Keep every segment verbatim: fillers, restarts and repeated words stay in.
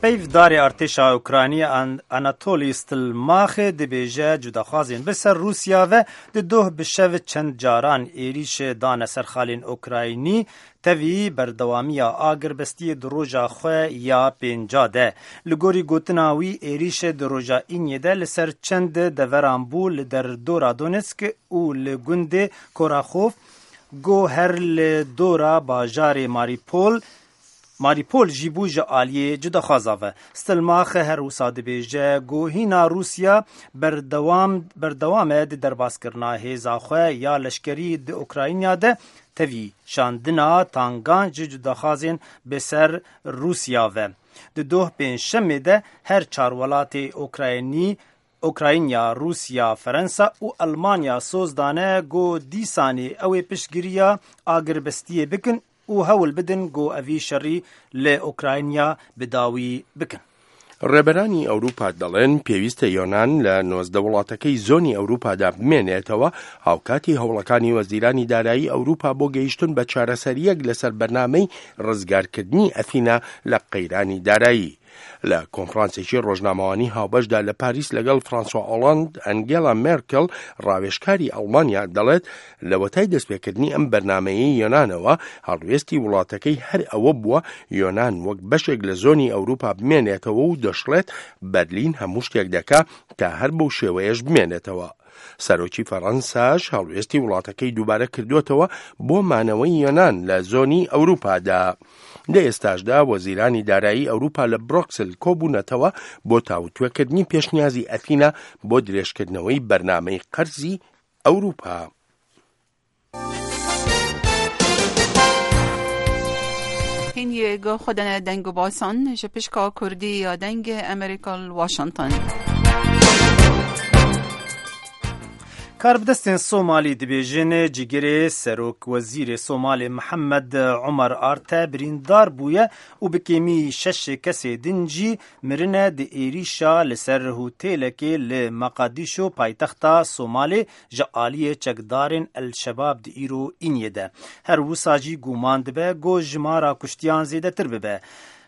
Peyvdarê artêşa Ukraynî Anatolî Stilmaxê dibêje cudaxwazên bi ser Rûsya ve di doh bi şev çend caran êrişê dane ser xalên Ukraynî tevî berdewamiya agirvestiyê di roja xwe ya pênca de. Li gorî gotina wî êrişê di roja Înyê de li ser çend deveran bû li derdora Donetsk û li gundê Koraxov got her li dora bajarê Mariupol Mariupol jî bû ji aliyê cudaxwaza ve. Stilmaxe her wisa dibêje gohîna Rûsya berdewam berdewam e di derbaskirina hêza xwe ya leşkerî di Ukrayna de tevî şandina tangan ji cudaxwazên bi ser Rûsya ve. Di doh pênşemê de her çar welatê Ukraynî Ukrayna, Rusya, Fransa û Almanya soz dane got dîsanê ew ê piştgiriya agirvestiyê bikin û hewl bidin got evî şerî li Ukrayna bi dawî bikin. ڕێبەرانی ئەوروپا دەڵێن پێویستە یۆنان لە نۆزدە وڵاتەکەی زۆنی ئەوروپادا بمێنێتەوە هاوکاتی هەوڵەکانی وەزیرانی دارایی ئەوروپا بۆ گەیشتن بە چارەسەریەک لەسەر بەرنامەی ڕزگارکردنی ئەثینا لە قەیرانی دارایی. لە کۆنفرانسێکی ڕۆژنامەوانی هاوبەشدا لە پاریس لەگەڵ فرانسوا ئۆڵاند ئەنگێلا مێرکل ڕاوێژکاری ئەڵمانیا دەڵێت لە وەتای دەستپێکردنی ئەم بەرنامەیەی یۆنانەوە هەڵوێستی وڵاتەکەی هەر ئەوە بووە یۆنان وەک بەشێک لە زۆنی ئەوروپا بمێنێتەوە و دەشڵێت بەرلین هەموو شتێک دەکا تا هەر بەو شێوەیەش بمێنێتەوە. سەرۆکی فەڕەنساش هەڵوێستی وڵاتەکەی دووبارە کردوێتەوە بۆ مانەوەی یۆنان لە زۆنی ئەوروپادا. لە ئێستاشدا وەزیرانی دارایی ئەوروپا لە بروکسل کۆبوونەتەوە بۆ تاوتوێکردنی پێشنیازی ئەثینا بۆ درێژکردنەوەی بەرنامەی قەرزی ئەوروپا. این یه خودن دنگ و باسان شپشکا کردی یا دنگ امریکا واشنطن. کاربدەستên Somalî dibêjin cigirê Serok Wezîrê Somalê Mihemed Umar Arte birîndar bûye û bi kêmî şeş kesê din jî mirine di êrişa li ser hotêlekê li Meqadîşo paytexta Somalê ji aliyê çekdarên El-Şebab di îro Înyê de. Her wisa jî guman dibe got jimara kuştiyan zêdetir bibe.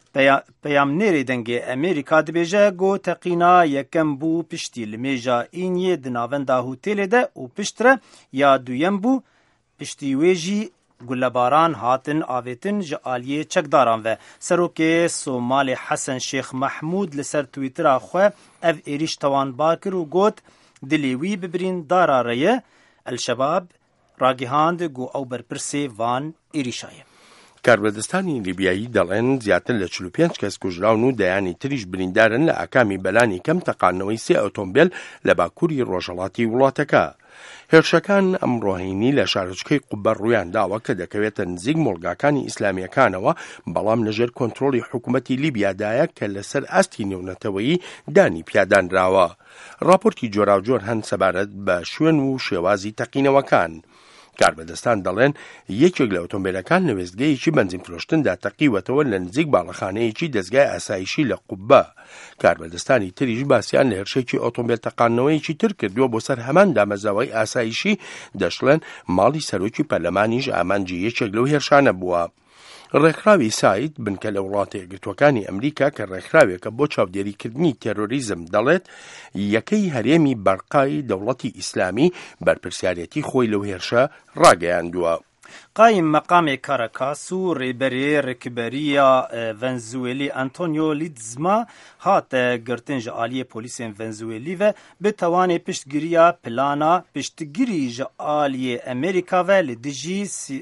Peyamnêrê dengê Amerîka dibêje got teqîna yekem bû piştî li mêja Înyê di navenda hotêlê de û piştre ya duyem bû piştî wê jî gulebaran hatin avêtin ji aliyê çekdaran ve. Serokê Somalê Hesen Şêx Mehmûd li ser Twîtera xwe ev êriş tewanbar kir û got dilê wî bi birîndara re ye El-Şebab ragihand got ew berpirsê van êrişa ye. کاربەدەستانی لیبیایی دەڵێن زیاتر لە چل و پێنج کەس کوژراون و دەیانی تریش بریندارن لە ئاکامی بەلانی کەم تەقانەوەی سێ ئۆتۆمبیل لە باکووری ڕۆژهەڵاتی وڵاتەکە. هێرشەکان ئەم ڕۆهینی لە شارچکەی قوبە ڕوویان داوە کە دەکەوێتە نزیک مۆڵگاکانی ئیسلامیەکانەوە بەڵام لەژێر کۆنتڕۆڵی حکوومەتی لیبیادایە کە لەسەر ئاستی نێونەتەوەیی دانی پیادانراوە. راپۆرتی جۆراوجۆر هەن سەبارەت بە شوێن و شێوازی تەقینەوەکان. کاربەدەستان دەڵێن یەکێک لە ئۆتۆمبیلەکان لە وێستگەیەکی بەنزین فرۆشتندا تەقیوەتەوە لە نزیک باڵەخانەیەکی دەستگای ئاسایشی لە قوبە. کاربەدەستانی تریش باسییان لە هێرشێکی ئۆتۆمبیل تەقانەوەیەکی تر کردووە بۆ سەر هەمان دامەزاوای ئاسایشی دەشڵێن ماڵی سەرۆکی پەرلەمانیش ئامانجی یەکێک لەو هێرشانە بووە. ڕێکخراوی سایت بنکە لە وڵاتە یەکگرتوەکانی ئەمریکا کە ڕێکخراوێکە بۆ چاودێریکردنی تێرۆریزم دەڵێت یەکەی هەرێمی بەرقای دەوڵەتی ئیسلامی بەرپرسیارەتی خۆی لەو هێرشە ڕاگەیاندووە. قایم مقامê Caracas û rêberê Rêkiberiya Venezuelê Antonio Ledezma hate girtin ji aliyê polîsên Venezuelî ve bi tewanê piştgiriya plana piştgirî ji aliyê Amerîka ve li dijî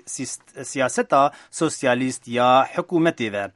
siyaseta sosyalîst ya hikûmetê ve.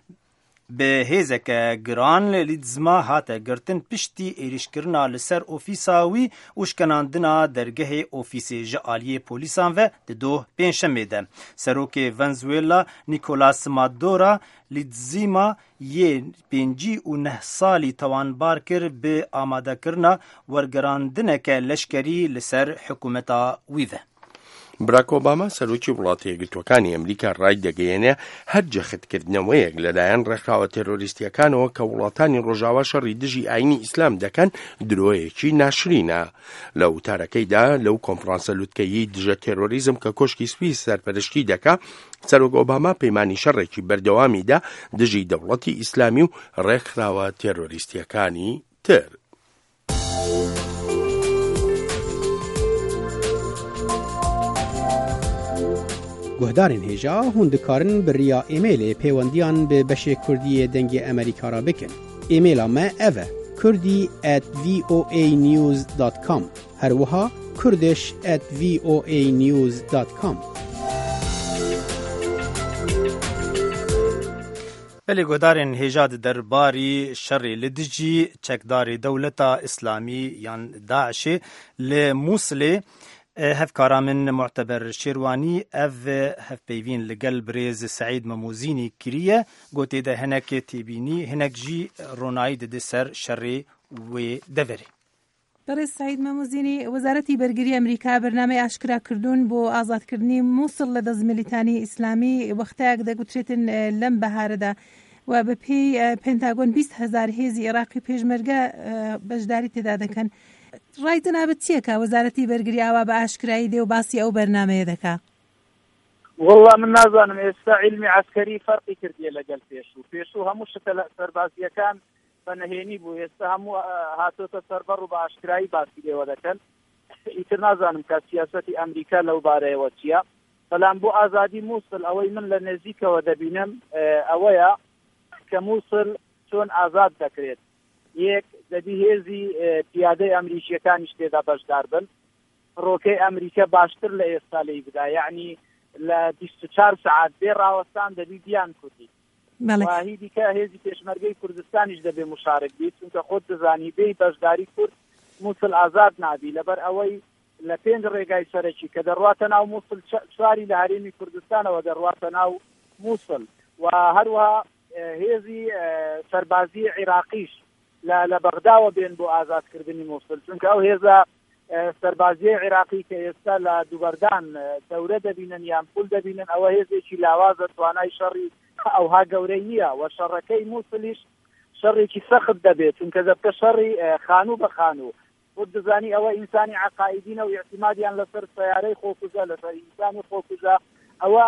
Bi hêzeke giran Ledezma hate girtin piştî êrişkirina li ser ofîsa wî û şkenandina dergehê ofîsê ji aliyê polîsan ve di doh pênşemê de. Serokê Venezuela Nicolas Maduro Ledezma yê pêncî û neh salî tewanbar kir bi amadekirina wergerandineke leşkerî li ser hikûmeta wî ve. براک ئۆباما سەرۆکی وڵاتە یەکگرتووەکانی ئەمریکا ڕای دەگەیەنێ هەر جەختکردنەوەیەک لەلایەن ڕێکخراوە تێرۆریستیەکانەوە کە وڵاتانی ڕۆژاوا شەڕی دژی ئاینی ئیسلام دەکەن درۆیەکی ناشرینە. لە وتارەکەیدا لەو کۆنفرانسە لوتکەیی دژە تێرۆریزم کە کۆشکی سویس سەرپەرشتی دەکا، سەرۆک ئۆباما پەیمانی شەڕێکی بەردەوامیدا دژی دەوڵەتی ئیسلامی و ڕێکخراوە تێرۆریستیەکانی تر. گهدارên hêja hûn dikarin bi riya êmailê pêwendiyan bi beşê Kurdiyê dengê Amerîka ra bikin. Êmaila me ev e kurdî at voa news dot com, her wiha kurdish at voa news dot com. بەێ گۆدارên هێژا دەرباری شەڕێ لە دژی چەکدارê دەوڵەتا ئیسلامی یان داعشê li Mosulê hevkara min Mu'teber Şêrwanî ev hevpeyvîn li gel birêz Seîd Memûzînî kiriye, gotê de hinekê têbînî, hinek jî ronayî dide ser şerê wê deverê. برای سعید مەموزینی وەزارەتی بەرگری ئەمریکا بەرنامەی ئاشکراکردوون بۆ ئازادکردنی مووسڵ لە دەست میلیتانی ئیسلامی وەختەیەک دەگوترێتن لەم بەهارەدا و بە پێی پێنتاگۆن بیست هەزار هێزی عێراقی پێشمەرگە بەشداری تێدا دەکەن. ڕای دەنابەت چیەکە وەزارەتی بەرگری ئاوا بە ئاشکرایی دێ و باسی ئەو بەرنامەیە دەکا؟ والله من نازانم ئێستا علمی عسکەری فەرقی کردیە لەگەڵ پێشوو پێشوو هەموو شتە سەربازیەکان بەنهێنی بوو، ئێستا هەموو هاتۆتە سەربەڕ و بە ئاشکرایی باسی لێوە دەکەن. ئیتر نازانم کە سیاسەتی ئەمریکا لەو بارەیەوە چییە، بەڵام بۆ ئازادی مووسڵ ئەوەی من لە نزیکەوە دەبینم ئەوەیە کە مووسڵ چۆن ئازاد دەکرێت. یەک دەبی هێزی پیادەی ئەمریکیەکانیش تێدا بەشدار بن، ڕۆکەی ئەمریکا باشتر لە ئێستا لی بدا، یعنی لە بیست و چوار سەعات بێ ڕاوەستان دەبی بیان کوردی. واهی دیکە هێزی پێشمەرگەی کوردستانیش دەبێ مشارک بیت، چونکە خۆت دەزانی بێی بەشداری کورد مووسڵ ئازاد نابی، لەبەر ئەوەی لە پێنج ڕێگای سەرەکی کە دەڕواتە ناو مووسڵ چواری لە هەرێمی کوردستانەوە دەڕواتە ناو مووسڵ، و هەروەها هێزی سەربازی عێراقیش لە بەغداوە بێن بۆ ئازادکردنی مووسڵ، چونکە ئەو هێزە سەربازیە عێراقی کە ئێستا لە دووبەردان دەورە دەبینن یان پول دەبینن، ئەوە هێزێکی لاوازە توانای شەڕی ئەوها گەورەی نییە، و شەڕەکەی مووسڵیش شەڕێکی سەخت دەبێت، چونکە دەبکە شەڕی خانوو بە خانوو. بۆ دەزانی ئەوە ئینسانی عقائیدینە و اعتیمادیان لەسەر سەیارەی خۆکوژە لەسەر ئینسانی خۆکوژە، ئەوە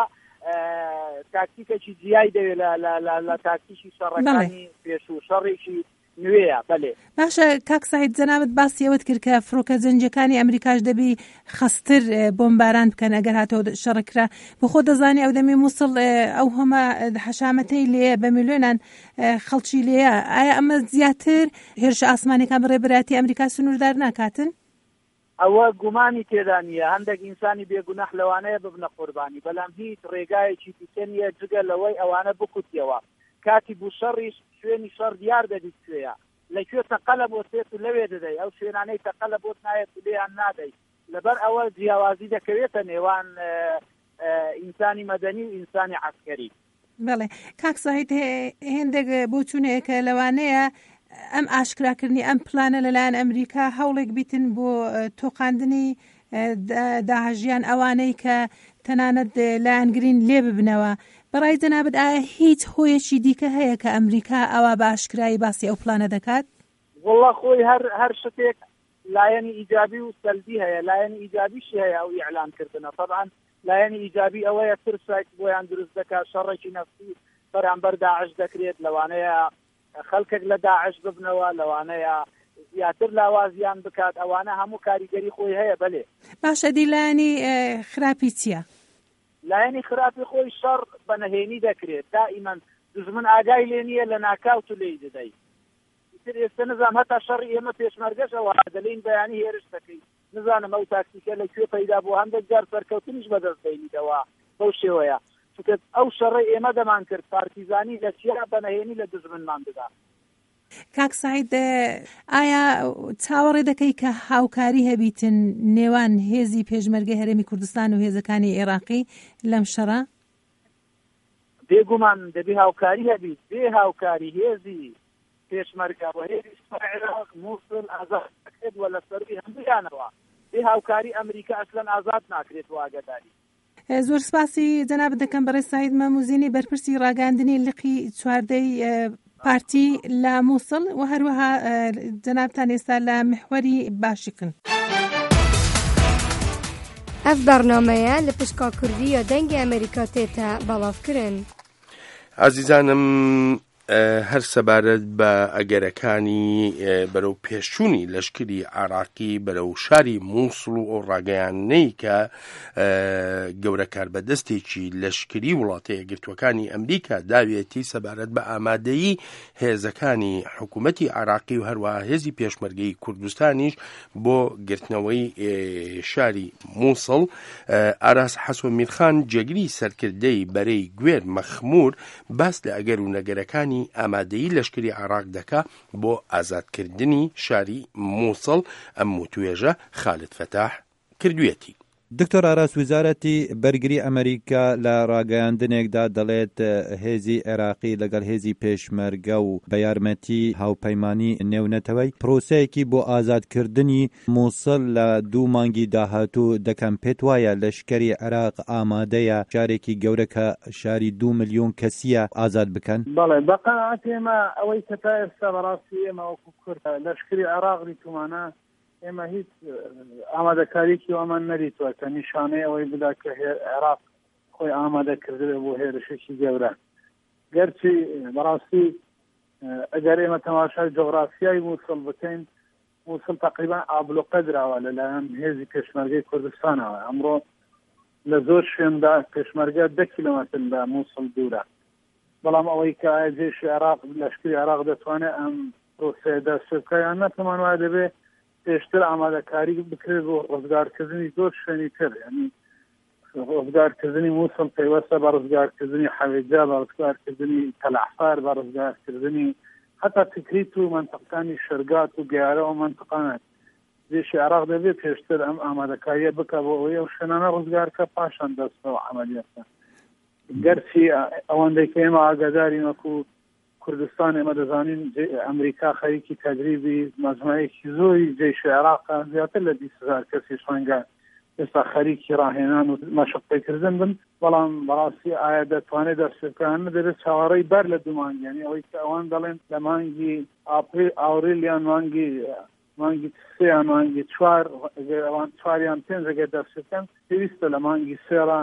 تاکتیکێکی جیای دەوێت لە تاکتیکی شەڕەکانی پێشوو، شەڕێکی نوێیە. بەڵێ باشە کاک سعید، جەنابەت باسی ئەوەت کرد کە فڕۆکە جەنجەکانی ئەمریکاش دەبی خەستر بۆمباران بکەن ئەگەر هاتەوە شەڕکرا. بەخۆ دەزانی ئەو دەمی مووسڵ ئەو هەمە حەشامەتەی لێ بە میلیۆنان خەڵکی لێیە، ئایا ئەمە زیاتر هێرش ئاسمانەکان بەڕێبەراتی ئەمریکا سنووردار ناکاتن؟ ئەوە گومانی تێدا نییە، هەندێک ئینسانی بێگوناح لەوانەیە ببنە قوربانی، بەڵام هیچ ڕێگایەکی دیکە نییە جگە لەوەی ئەوانە بکوتیەوە. کاتی بوو شەڕیش شوێنی شەڕ دیار دەبیت کوێیە، لەکوێ تەقەلە بۆت بێت و لەوێ دەدەی، ئەو شوێنانەی تەقەلە بۆت نایەت و لێیان نادەی، لەبەر ئەوە جیاوازی دەکەوێتە نێوان ئینسانی مەدەنی و ئینسانی عەسکەری. بەڵێ کاک سعید، هێندێک بۆ چوونەیەکە لەوانەیە ئەم ئاشکراکردنی ئەم پلانە لەلایەن ئەمریکا هەوڵێک بیتن بۆ تۆقاندنی داهژیان ئەوانەی کە تەنانەت لایەنگرین لێ ببنەوە. بەڕای جەنابەت ئایا هیچ هۆیەکی دیکە هەیە کە ئەمریکا ئەوە بە ئاشکرایی باسی ئەو پلانە دەکات؟ والله خۆی هەر هەر شتێک لایەنی ئیجابی و سەلبی هەیە، لایەنی ئیجابیشی هەیە ئەو ئیعلانکردنە. طبعا لایەنی ئیجابی ئەوەیە ترسێک بۆیان دروست دەکات، شەڕێکی نەفسی بەرامبەر داعش دەکرێت، لەوانەیە خەڵکێک لە داعش ببنەوە، لەوانەیە زیاتر لاوازیان بکات، ئەوانە هەموو کاریگەری خۆی هەیە. بەلێ باشە، دی لایەنی خراپی چییە؟ لایەنی خراپی خۆی شەڕ بەنهێنی دەکرێت، دائیمەن دژمن ئاگای لێ نییە لە ناکاوت و لێی دەدەی. ئیتر ئێستا نزانم هەتا شەڕی ئێمە پێشمەرگەشەوە دەلێن بەیانی هێرش دەکەی، نزانم ئەو تاکتیکە لەکوێ پەیدا بوو، هەندێک جار سەرکەوتنیش بەدەست دەینیتەوە بەو شێوەیە، چونکە ئەو شەڕی ئێمە دەمان کرد پارتیزانی لە چیا بەنهێنی لە دژمنمان بدا. کاک سعید، ئایا چاوەڕێ دەکەی کە هاوکاری هەبیتن نێوان هێزی پێشمەرگەی هەرێمی کوردستان و هێزەکانی عێراقی لەم شەڕە؟ بێگومان دەبی هاوکاری هەبیت، بێ هاوکاری هێزی پێشمەرگە بۆ هێزی عێراق مووسڵ ئازاد دەکرێت وە لە سەروی هەموویانەوە، بێ هاوکاری ئەمریکا ئەسلەن ئازاد ناکرێت واگەداری. زۆر سپاسی جەناب دەکەم بەڕێز سعید مەموزینی بەرپرسی ڕاگەاندنی لقی چواردەی پارتی لە مووسڵ و هەروەها جەنابتان ئێستا لە محوەری باشیکن. ئەف بەرنامەیە لە پشکا کوردی یا دەنگی ئەمریکا تێتە بەڵاوکردن. عزیزانم هەر سەبارەت بە ئەگەرەکانی بەرەو پێشچوونی لەشکری عێراقی بەرەو شاری مووسڵ و ئەو ڕاگەیانەی کە گەورە کاربەدەستێکی لەشکری وڵاتە یەکگرتووەکانی ئەمریکا داوێتی سەبارەت بە ئامادەیی هێزەکانی حکوومەتی عێراقی و هەروەها هێزی پێشمەرگەی کوردستانیش بۆ گرتنەوەی شاری مووسڵ. ئاراس حەسۆ میرخان جێگری سەرکردەی بەرەی گوێر مەخمور باس لە ئەگەر و نەگەرەکانی ئامادەیی لەشکری عێراق دەکا بۆ ئازادکردنی شاری مووسڵ. ئەم وتوێژە خالد فەتاح کردوێتی. دکتۆر ئاراس ویزارەتی بەرگری ئەمریکا لە ڕاگەیاندنێکدا دەڵێت هێزی عێراقی لەگەڵ هێزی پێشمەرگە و بە یارمەتی هاوپەیمانی نێونەتەوەی پرۆسەیەکی بۆ ئازادکردنی مووسڵ لە دوو مانگی داهاتوو دەکەم. پێت وایە لەشکری عێراق ئامادەیە شارێکی گەورە کە شاری دوو ملیۆن کەسیە ئازاد بکەن؟ بەڵێ بەقەناعەت ئێمە ئەوەی کە تا ئێستا بەڕاستی ئێمە وەکو کورد لەشکری عێراق دیتومانە ئێمە هیچ ئامادەکاریکی ئەمان نەریتوە کە نیشانەی ئەوەی بدا کە عێراق خۆی ئامادەکردوێ بۆ هێرشێکی گەورە. گەرچی بەڕاستی ئەگەر ئێمە تەماشای جۆغرافیای مووسڵ بکەین، مووسڵ تقریبا ئابلوقە دراوە لەلایەن هێزی پێشمەرگەی کوردستانەوە. ئەمڕۆ لە زۆر شوێندا پێشمەرگە دە کیلۆمەتر لە مووسڵ دوورە، بەڵام ئەوەی کە ئایا جێشی عێراق لەشکری عێراق دەتوانێت ئەم پرۆسەیە دەست پێ بکات یان نەتوان وایە دەبێت پێشتر ئامادەکاری بکرێت بۆ ڕزگارکردنی زۆر شوێنی تر. یعنی ڕزگارکردنی مووسڵ پەیوەستە بە ڕزگارکردنی حەوێجا، بە ڕزگارکردنی تەلعفار، بە ڕزگارکردنی حتا تکریت و منتەقەکانی شەرگات و گیارە و منتەقانات. جێشی عێراق دەبێت پێشتر ئەم ئامادەکاریە بکە بۆ ئەوەی ئەو شوێنانە ڕزگارکە پاشان دەستەوە عەمەلیاتە. گەرچی ئەوەندەی کە ئێمە ئاگادارین وەکو کوردستان ئێمە دەزانین ئەمریکا خەریکی تەدریبی مەجموعەیەکی زۆری جێشی عێراق زیاتر لە بیست هەزار کەسی ڕەنگە ئێستا خەریکی ڕاهێنان و مەشقپێکردن بن، بەڵام بەڕاستی ئایا دەتوانێت دەست پێ بکات دەبێت چاوەڕێی بەر لە دوو مانگ، یعنی ئەوەی کە ئەوان دەڵێن لە مانگی ئاوریل یان مانگی مانگی سێ یان مانگی چوار ئەوان چواریان پێنج ئەگەر دەست پێ بکەن پێویستە لە مانگی سێڕە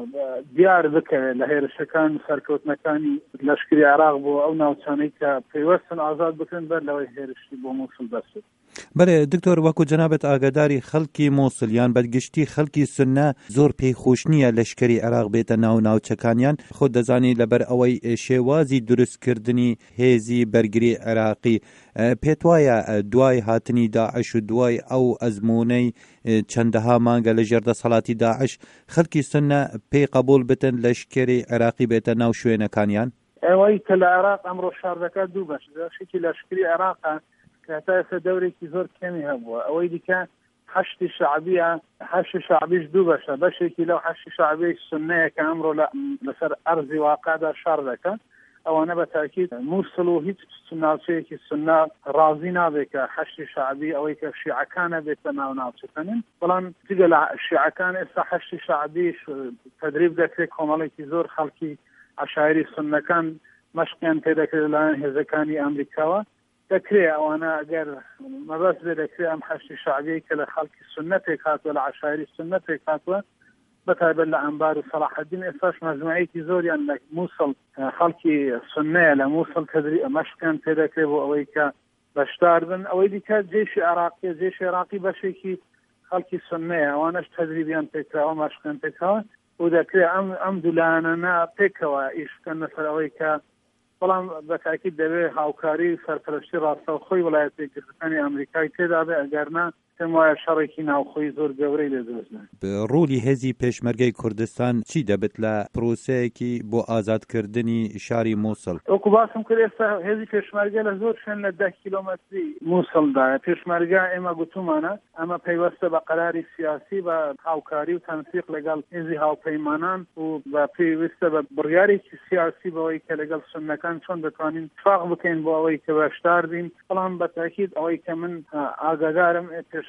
دیار بکەوێت لە هێرشەکان سەرکەوتنەکانی لەشکری عێراق بۆ ئەو ناوچانەی کە پێوەستن ئازاد بکەن بەر لەوەی هێرشی بۆ مووسڵ دەست. بەڵێ دکتۆر، وەکو جەنابەت ئاگاداری خەڵکی مووسڵ یان بەرگشتی خەڵکی سوننە زۆر پێی خۆش نییە لەشکری عێراق بێتە ناو ناوچەکانیان. خۆت دەزانی لەبەر ئەوەی شێوازی دروستکردنی هێزی بەرگری عێراقی پێت وایە دوای هاتنی داعش و دوای ئەو ئەزموونەی چەندەها مانگە لە ژێردەسەڵاتی داعش خەڵکی سوننە پێی قبول بتن لەشکری عێراقی بێتە ناو شوێنەکانیان؟ ئەوەی کە لە عێراق ئەمڕۆ شاردەکە دوو بەش بەشێکی لەشکری عێراقە کەتایسە دەورێکی زۆر کەمی هەبووە. ئەوەی دیکە حەشتی شعبیە، حەشتی شعبیش دوو بەشە، بەشێکی لەو حەشتی شعبی سوننەیە کە ئەمڕۆ لەسەر ئەرزی واقعدا شار دەکەن، ئەوانە بە تاکید مووسڵ و هیچ ناوچەیەکی سوننا ڕازی نابێت کە حەشتی شعبی ئەوەی کە شیعەکانە بێتە ناو ناوچەکەنن. بەڵام جگە لە شیعەکان ئێستا حەشتی شعبیش تەدریب دەکرێت، کۆمەڵێکی زۆر خەڵکی عەشایری سوننەکان مەشقیان پێ دەکرێت لەلایەن هێزەکانی ئەمریکاوە. دەکرێت ئەوانە ئەگەر مەبەست بێ دەکرێت ئەم حەشتی شعبی کە لە خەڵکی سوننە پێک هاتووە لە عەشایری سوننە پێک هاتووە بەتایبەت لە ئەنبار و سەلاحەدین ئێستاش مەجموعەیەکی زۆریان لە مووسڵ خەڵکی سوننەیە لە مووسڵ تەدریب مەشقیان پێ دەکرێت بۆ ئەوەی کە بەشدار بن. ئەوەی دیکە جێشی عێراقی جێشی عێراقی بەشێکی خەڵکی سوننەیە، ئەوانەش تەدریبیان پێکراوە مەشقیان پێکراوە و دەکرێت ئەم ئەم دوولانانە پێکەوە ئیشکەن لەسەر ئەوەی کە بەڵام بە تاکید دەبێت هاوکاری سەرپەرشتی ڕاستەوخۆی وڵایەتە یەکگرتووەکانی ئەمریکای تێدا بێ، ئەگەرنا پێم وایە شەڕێکی ناوخۆی زۆر گەورەی لێدۆزێت. ڕوولی هێزی پێشمەرگەی کوردستان چی دەبێت لە پرۆسەیەکی بۆ ئازادکردنی شاری مووسڵ؟ وەکو باسم کرد ئێستا هێزی پێشمەرگە لە زۆر شوێن لە دە کیلۆمەتری مووسڵدایە. پێشمەرگە ئێمە گوتومانە ئەمە پەیوەستە بە قەراری سیاسی بە هاوکاری و تەنسیق لەگەڵ هێزی هاوپەیمانان و بە پێویستە بە بڕیارێکی سیاسی بەوەی کە لەگەڵ سوننەکان چۆن دەتوانین اتفاق بکەین بۆ ئەوەی کە بەشدار بین. بەڵام بە تاکید ئەوەی کە من ئاگادارم پێش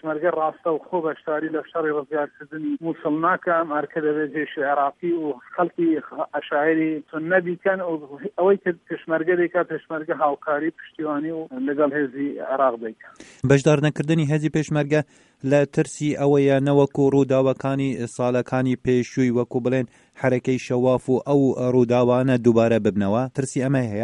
پێشمەرگە ڕاستە و خۆ بەشداری لە شەڕی ڕزگارکردنی مووسڵ ناکە، ئەم ئەرکە دەبێت جێشی عێراقی و خەڵکی عەشایری سوننە بیکەن و ئەوەی کە پێشمەرگە دەیکات پێشمەرگە هاوکاری پشتیوانی و لەگەڵ هێزی عێراق دەیکات. بەشدار نەکردنی هێزی پێشمەرگە لە ترسی ئەوەیە نەوەکو ڕووداوەکانی ساڵەکانی پێشووی وەکو بڵێن حرەکەی شەواف و ئەو ڕووداوانە دووبارە ببنەوە، ترسی ئەمە هەیە؟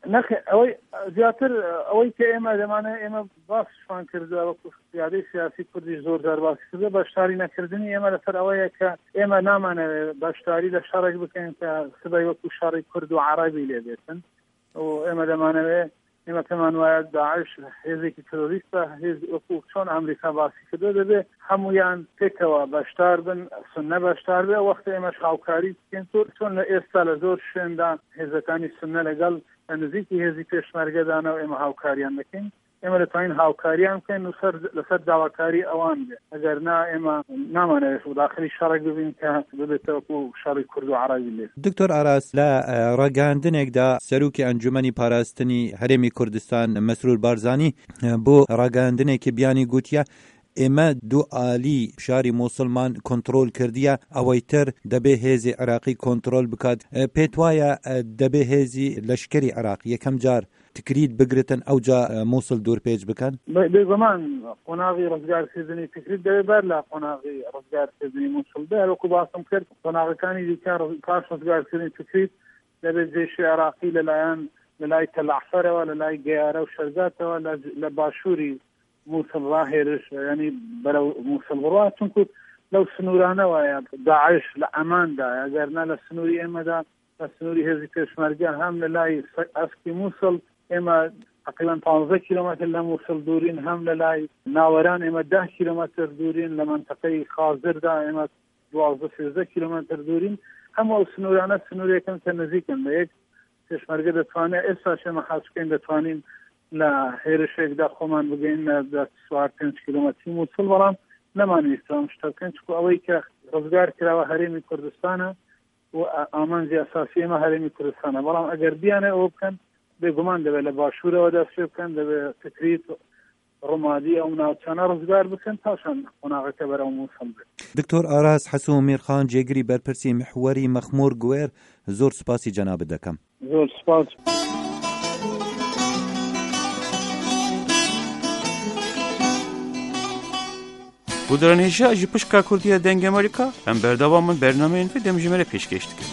ئەوەی زیاتر ئەوەی کە ئێمە دەمانە ئێمە باسشمان کردووە وەکو پیادەی سیاسی کوردی زۆر جار باس کردووە، بەشداری نەکردنی ئێمە لەسەر ئەوەیە کە ئێمە نامانەوێت بەشداری لە شەڕێک بکەین کە سبەی وەکو شەڕی کورد و عەرەبی لێ بێتن و ئێمە دەمانەوێت ئێمە پێمان وایە داعش هێزێکی تۆریستە، هێز وەکو چۆن ئەمریکا باسی کردو دەبێت هەمویان پێکەوە بەشدار بن، سوننە بەشدار بێ، وەختە ئێمەش هاوکاری بکەین چۆن لە ئێستا لە زۆر شوێندا هێزەکانی سوننە لەگەڵ نزیکی هێزی پێشمەرگەدانەوە ئێمە هاوکاریان دەکەین، ئێمە دەتوانین هاوکاریان بکەین و لەسەر داواکاری ئەوان بێ، ئەگەر نا ئێمە نامانەوێت و داخلی شەڕێک ببین کە ببێتەوە و شەڕی کورد و عەرەبی لێ. دکتۆر ئاراس، لە ڕاگەاندنێکدا سەرۆکی ئەنجومەنی پاراستنی هەرێمی کوردستان مەسرور بارزانی بۆ ڕاگەاندنێکی بیانی گوتیە ئێمە دوو ئالی شاری مووسڵمان کۆنتڕۆل کردیە، ئەوەی تر دەبێ هێزی عێراقی کۆنتڕۆل بکات. پێت وایە دەبێ هێزی لەشکری عێراق یەکەم جار تکریت بگرتن ئەوجا مووسڵ دوورپێچ بکەن؟ بێگومان قۆناغی ڕزگارکردنی تکریت دەبێت بەر لە قۆناغی ڕزگارکردنی مووسڵ بێ، وەکو باسم کرد قۆناغەکانی دیکە پاش ڕزگارکردنی تکریت دەبێت جێشی عێراقی لەلایەن لەلای تەلعفەرەوە لەلای گەیارە و شەرگاتەوە لە باشووری مووسڵ ڕاهێرش ینی بەرەو مووسڵ بڕوا، چونکو لەو سنوورانەوەیە داعش لە ئەماندا ئەگەرنا لە سنووری ئێمەدا لە سنووری هێزی پێشمەرگە هەم لە لای ئەسکی مووسڵ ئێمە تقریباً پانزە کیلۆمەتر لە مووسڵ دوورین، هەم لە لای ناوەران ئێمە ده کیلۆمەتر دوورین، لە منتەقەی خازردا ئێمە دوازدە سێزدە کیلۆمەتر دوورین، هەموو ئەو سنوورانە سنوورێکن کە نزیکن بە یەک پێشمەرگە دەتوانێت ئێستا شێمە حەزکەین دەتوانین لە هێرشێکدا خۆمان بگەین لە چوار پێنج کیلۆمەتری مووسڵ، بەڵام نەمانویستەوە شتە بکەین چونکو ئەوەی کە ڕزگار کراوە هەرێمی کوردستانە و ئامانجی ئەساسی ئێمە هەرێمی کوردستانە، بەڵام ئەگەر بیانێ ئەوە بکەن بێگومان دەبێت لە باشوورەوە دەست پێ بکەن، دەبێت تکریت ڕۆمادی ئەو ناوچانە ڕزگار بکەن پاشان قۆناغەکە بەرەو مووسڵ بێت. دکتۆر ئاراس حەسوو میرخان جێگری بەرپرسی محوەری مەخموور گوێر، زۆر سپاسی جەنابەت دەکەم. زۆر سپاس. Bu dönemde ji pişka Kurdiya deng Amerika em berdavamın bernameyên ve demjimere pêşkêş dikin.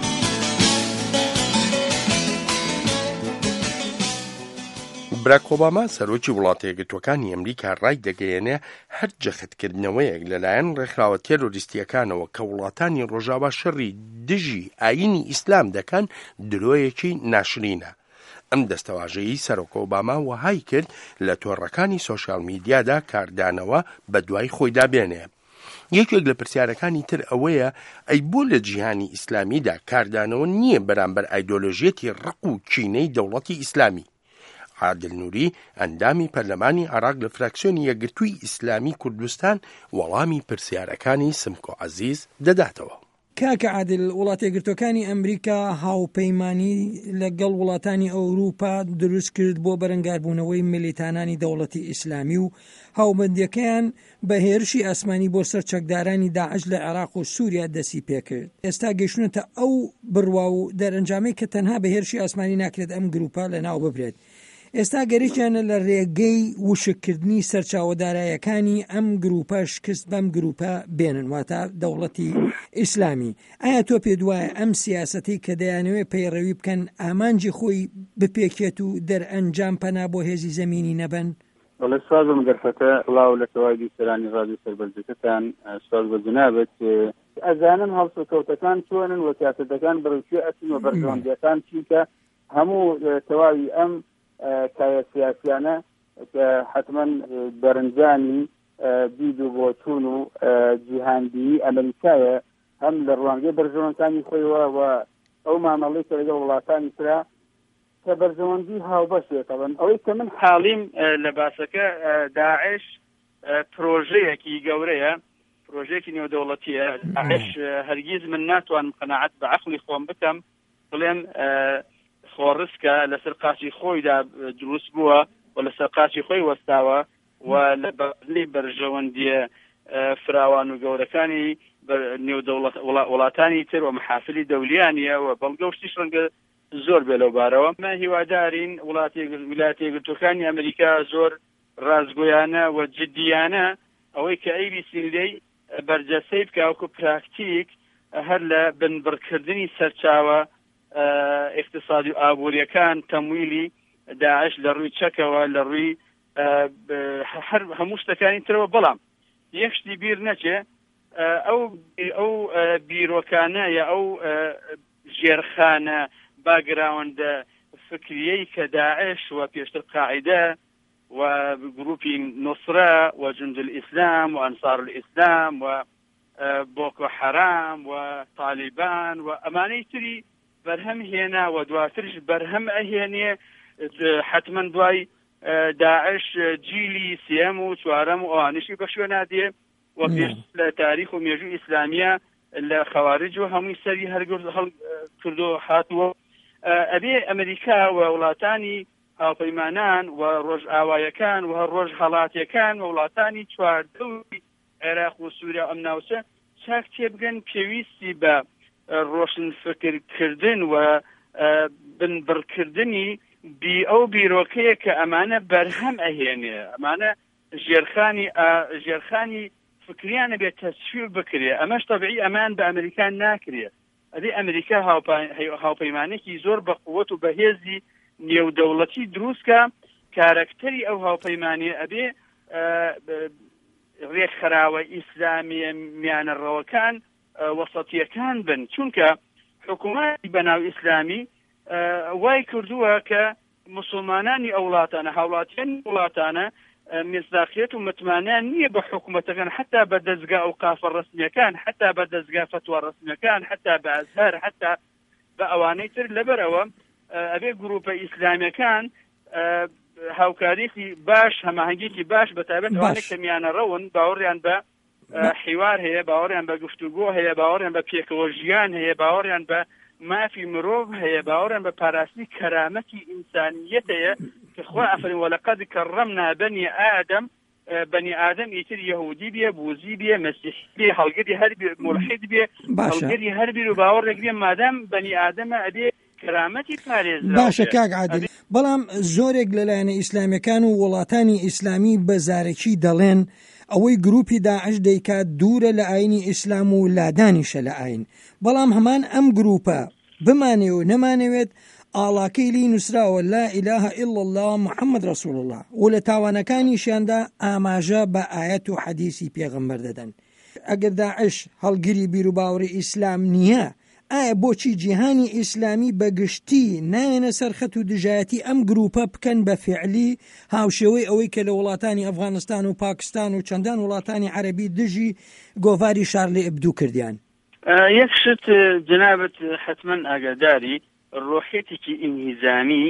براک ئۆباما سەرۆکی وڵاتە یەکگرتووەکانی ئەمریکا ڕای دەگەیەنێ هەر جەختکردنەوەیەک لەلایەن ڕێکخراوە تێرۆریستیەکانەوە کە وڵاتانی ڕۆژاوا شەڕی دژی ئاینی ئیسلام دەکەن درۆیەکی ناشرینە. ئەم دەستەواژەیی سەرۆک ئۆباما وەهای کرد لە تۆڕەکانی سۆشیال میدیادا کاردانەوە بە دوای خۆیدا بێنێ. یەکێک لە پرسیارەکانی تر ئەوەیە ئەی بۆ لە جیهانی ئیسلامیدا کاردانەوە نییە بەرامبەر ئایدۆلۆژیەتی ڕق و کینەی دەوڵەتی ئیسلامی. عادل نوری ئەندامی پەرلەمانی عێراق لە فراکسیۆنی یەکگرتووی ئیسلامی کوردستان وەڵامی پرسیارەکانی سمکۆ عەزیز دەداتەوە. کاکە عادل، وڵاتە یەکگرتووەکانی ئەمریکا هاوپەیمانی لەگەڵ وڵاتانی ئەوروپا دروست کرد بۆ بەرەنگاربوونەوەی ملیتانانی دەوڵەتی ئیسلامی و هاوبەندیەکەیان بە هێرشی ئاسمانی بۆ سەر چەکدارانی داعش لە عێراق و سووریا دەستی پێکرد. ئێستا گەیشتونەتە ئەو بڕوا و دەرەنجامەی کە تەنها بە هێرشی ئاسمانی ناکرێت ئەم گروپە لە ناو ببرێت. ئێستا گەریجیانە لە ڕێگەی وشکردنی سەرچاوەدارایەکانی ئەم گروپە شکست بەم گروپە بێنن، واتە دەوڵەتی ئیسلامی. ئایا تۆ پێ دوایە ئەم سیاسەتی کە دەیانەوێت پەیڕەوی بکەن ئامانجی خۆی بپێکێت و دەرئەنجام پەنا بۆ هێزی زەمینی نەبن؟ وڵێ سواز بم گەرفەتە وڵاو لە کەوای دووسەرانی ڕادیۆ سەربەرزەکەتان سواز بە جونابەت. ئەزانم هەڵسوکەوتەکان چۆنن و سیاسەتەکان بەڕێوەچی ئەچن و بەرژەوەندیەکان چینکە هەموو تەواوی ئەم کایە سیاسیانە کە حتمما بەرەنجانی بید و بۆچوون و جیهاندی ئەمریکایە هەم لە ڕوانگەی بەرژەوەندەکانی خۆیەوە و ئەو مامەڵەی کە لەگەڵ وڵاتانی ترا کە بەرژەوەندی هاوبەشێتەوەن. ئەوەی کە من حاڵیم لە باسەکە داعش پرۆژەیەکی گەورەیە، پرۆژەیەکی نێودەوڵەتیە. داعش هەرگیز من ناتوانم قەناعەت بە عەقلی خۆم بکەم بڵێم خۆڕسکە لەسەر قاچی خۆیدا دروست بووە و لەسەر قاچی خۆی وەستاوە و لە بەرنی بەرژەوەندیە فراوان و گەورەکانی نێو وڵاتانی تر و محافلی دەولیانیە و بەڵگەشتیش ڕەنگە زۆر بێ لەو بارەوە مە هیوادارین وڵاتی یەکگرتووەکانی ئەمریکا زۆر ڕازگۆیانە و جددیانە ئەوەی کە ئەی بی سی لێی بەرجەسەی بکاوکو پراکتیک هەر لە بنبڕکردنی سەرچاوە اقتصادی و ئابوووریەکان تەمویلی داعش لە ڕووی چەکەوە لە ڕووی هەموو شتەکانی ترەوە بەڵام یەکشتی بیر نەچێ ئەو ئەو بیرۆکانە یا ئەو ژێرخانە باگراوندە فکریەی کە داعش و پێشتر قاعیدە و گروپی نصرە و جند الئیسلام و ئەنصار الئیسلام و بۆکۆ حەرام و طالیبان و ئەمانەی تری بەرهەم هێنا و دواترش بەرهەم ئەهێنێ حتما دوای داعش جیلی سێم و چوارەم و ئەوانشی بەشوێ نادێ و پێش لە تاریخ و مێژوو ئیسلامیە لە خەوارج و هەمووی سەری هەرگرد هەڵ کردو هاتووە ئەبێ ئەمریکا و وڵاتانی هاوپەیمانان و ڕۆژ ئاوایەکان و هەر ڕۆژ هەڵاتیەکان و وڵاتانی چواردەوری عێراق و سووریا ئەم ناوچە چاک تێبگەن پێویستی بە ڕۆشن فکرکردن و بنبڕکردنی بی ئەو بیرۆکەیە کە ئەمانە بەرهەم ئەهێنێ ئەمانە ژێرخانی ژێرخانی فکریانە بێت تەسویر بکرێ ئەمەش تەبیعی ئەمان بە ئەمریکان ناکرێ ئەدی ئەمریکا هاوپەیمانێکی زۆر بە قووەت و بەهێزی نێودەوڵەتی دروستکە کارەکتەری ئەو هاوپەیمانێ ئەبێ ڕێکخراوە ئیسلامیە میانەڕەوەکان وەسەتیەکان بن چونکە حکوومەتی بەناو ئیسلامی وای کردووە کە مسلمانانی ئەو وڵاتانە هاوڵاتیان وڵاتانە مصداقیت و متمانیان نییە بە حکوومەتەکان حتا بە دەستگا ئەوقافە ڕسمیەکان حتا بە دەستگا فتوە ڕسمیەکان حتا بە ئەزهەر حتا بە ئەوانەی تر لەبەرەوە ئەبێ گروپە ئیسلامیەکان هاوکاریکی باش هەماهەنگێکی باش بەتابەت ئەوانەی کە میانەڕەون باوەڕیان بە حیوار هەیە باوەڕیان بە گفتوگۆ هەیە باوەڕیان بە پێکەوە ژیان هەیە باوەڕیان بە مافی مرۆڤ هەیە باوەڕیان بە پاراستی کەرامەتی ئینسانیەت هەیە کە خوا ئەفەرمێ وەلەقەد کەڕەمنا بەنی ئادەم بەنی ئادەم ئیتر یەهودی بێ بوزی بێ مەسیحی بێ هەڵگری هەر مولحید بێ هەڵگری هەر بیر و باوەڕێک بێ مادام بەنی ئادەمە ئەبێ کرامەتی پارێزراوە باشە کاک عادل بەڵام زۆرێک لەلایەنە ئیسلامیەکان و وڵاتانی ئیسلامی بەزارێکی دەڵێن ئەوەی گروپی داعش دەیکات دوورە لە ئاینی ئیسلام و لادانیشە لە ئاین بەڵام هەمان ئەم گروپە بمانێ و نەمانەوێت ئاڵاکەی لی نووسراوە لا ئیلاهە ئیلا الله محەممەد ڕەسوول الله و لە تاوانەکانیشیاندا ئاماژە بە ئایەت و حەدیسی پێغەمبەر دەدەن ئەگەر داعش هەڵگری بیر و باوەڕی ئیسلام نییە ئایا بۆچی جیهانی ئیسلامی بەگشتی نایەنە سەرخەت و دژایەتی ئەم گروپە بکەن بە فعلی هاوشێوەی ئەوەی کە لە وڵاتانی ئەفغانستان و پاکستان و چەندان وڵاتانی عەرەبی دژی گۆڤاری شارلی ئەبدو کردیان یەک شت جنابەت حتمەن ئاگاداری ڕۆحێتێکی ئینهیزامی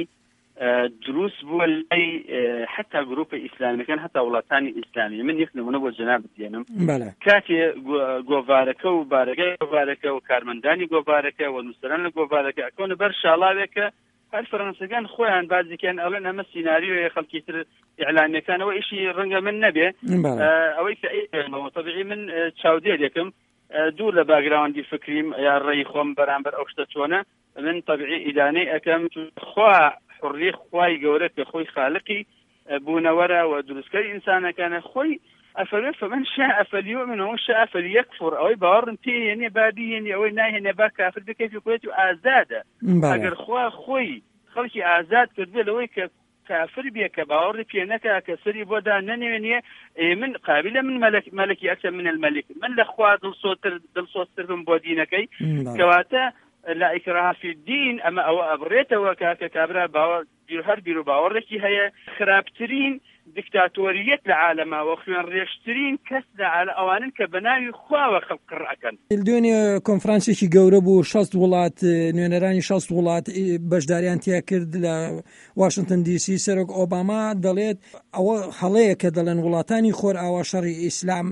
دروست بووە لای حتا گروپە ئیسلامیەکان حتا وڵاتانی ئیسلامی من یەک نمونە بۆ جنابەت دێنم کاتێ گۆڤارەکە و بارەکەی گۆڤارەکە و کارمەندانی گۆڤارەکە و نووسەران لە گۆڤارەکە ئەکەونە بەر شاڵاوێکە هەر فەرەنسەکان خۆیان بازیکەن ئەڵێن ئەمە سیناریۆیە خەڵکی تر ئیعلانیەکانەوە ئیشی ڕەنگە من نەبێ ئەوەی کە ئەیەوە تەبیعی من چاودێرێکم دوور لە باگراوەندی فکریم یا ڕێی خۆم بەرامبەر ئەو شتە چۆنە من طبيعي ئیدانەی ئەەکەم خوا حڕی خوای گەورە کە خۆی خالقی بوونەوەرە و دروستکەری ئینسانەکانە خۆی ئەفەرێ فمن شاء فليؤمن ومن شاء فليكفر ئەوەی باوەڕم پێهێنێ با بیهێنێ ئەوەی ناهێنێ با کافر بکەیت و کوێت و ئازادە ئەگەر خوا خۆی خەڵکی ئازاد کردوێ لەوەی کە کافر بێ کە باوەڕی پێ نەکا کە سەری بۆدا نەنێوێنێ من قابلە من مەلەکی ئەکثر من المەلک من لە خوا دڵسۆزتر بم بۆ دینەکەی کەواتە لا إكراه في الدين أما أو أبريته وكابرا باور هر بيرو باوركي هي خرابترين ديكتاتورية العالم وخيان ريشترين كسر على أوانن كبناوي خوا وخلق رأكن الدنيا كونفرانسي جورا بو شاست ولات نيونراني شاست ولات بشداريان تيا كرد ل واشنطن دي سي سرق أوباما دليت أو حلية كدلن ولاتاني خور أو شري إسلام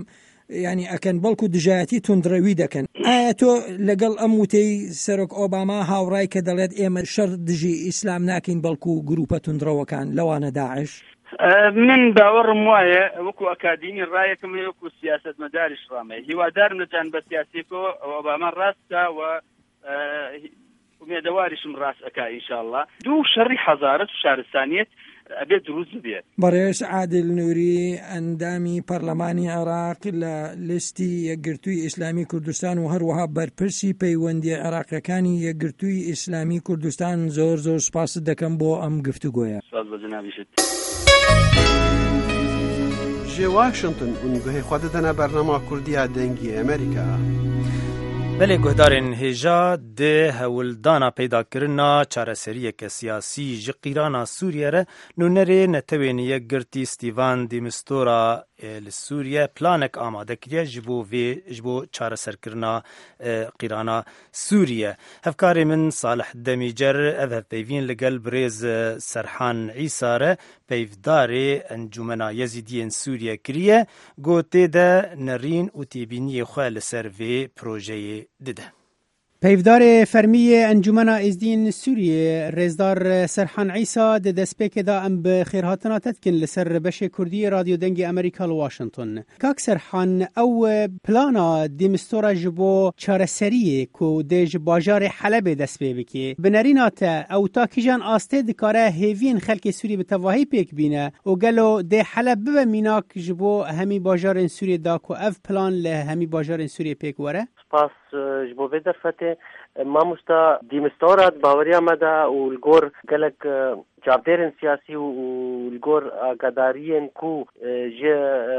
ینی ئەکەن بەڵکو دژایەتی توندڕەوی دەکەن. ئایا تۆ لەگەڵ ئەم وتەی سەرۆک ئۆباما هاوڕای کە دەڵێت ئێمە شەر دژی ئیسلام ناکەین بەڵکو گروپە توندڕەوەکان لەوانە داعش؟ من باوەڕم وایە وەکو ئەکادیمی ڕایەکەم وەکو سیاست مەداریش ڕامێ هیوادارم لە جانبە سیاسیەکەوە ئۆباما ڕاستە و ئومێدەواریشم ڕاست ئەکا ئینشاءڵڵا دوو شەڕی حەزارەت و شارستانیەت ئەبێت دروست بێت. بەڕێز عادل نووری ئەندامی پەرلەمانی عێراق لە لیستی یەکگرتووی ئیسلامی کوردستان و هەروەها بەرپرسی پەیوەندی عێراقیەکانی یەکگرتووی ئیسلامی کوردستان زۆر زۆر سپاست دەکەم بۆ ئەم گفتوگۆیە. سپاس بە جەنابیشت. ji Washington û guhê xwe didine bernama Kurdiya dengê Amerîka. Belê guhdarên hêja dê hewildana peydakirina çareseriyeke siyasî ji qîrana Sûriye re nûnerê netewên yekgirtî Stîvan de Mistura li Sûriye planek amade kiriye ji bo vê ji bo çareserkirina qîrana Sûriye. Hevkarê min Salih Demîcer ev hevpeyvîn li gel birêz Serhan Îsa re peyvdarê Encûmena Yezîdiyên Sûriye kiriye gotê de nerîn û têbîniyê xwe li ser vê projeyê dide. پەیڤدار فەرمیە ئەنجومەنا ئێزدین سووریە ڕێزدار سەرحان عیسا دە دەستپێکێدا ئەم بە خێرهاتنا تەتکن لەسەر بەشێ کوردی رادیۆ دەنگی ئەمریکا لە واشنگتن. کاک سەرحان ئەو پلانا دیمستۆرە ji بۆ چارەسەریە کو دێ ji باژارê Helebê dest pê bike. Binêrîna te ew ta kîjan astê dikare hêviyên xelkê Sûrî bi tevahî pêk bîne û gelo dê Heleb bibe mînak ji bo hemî bajarên Sûriyê da ku ev plan li hemî bajarên Sûriyê pêk were? سپاس ji bo vê derfetê mamosta dîmistorat baweriya me de û li gor gelek çavdêrên siyasî û li gor agadariyên ku ji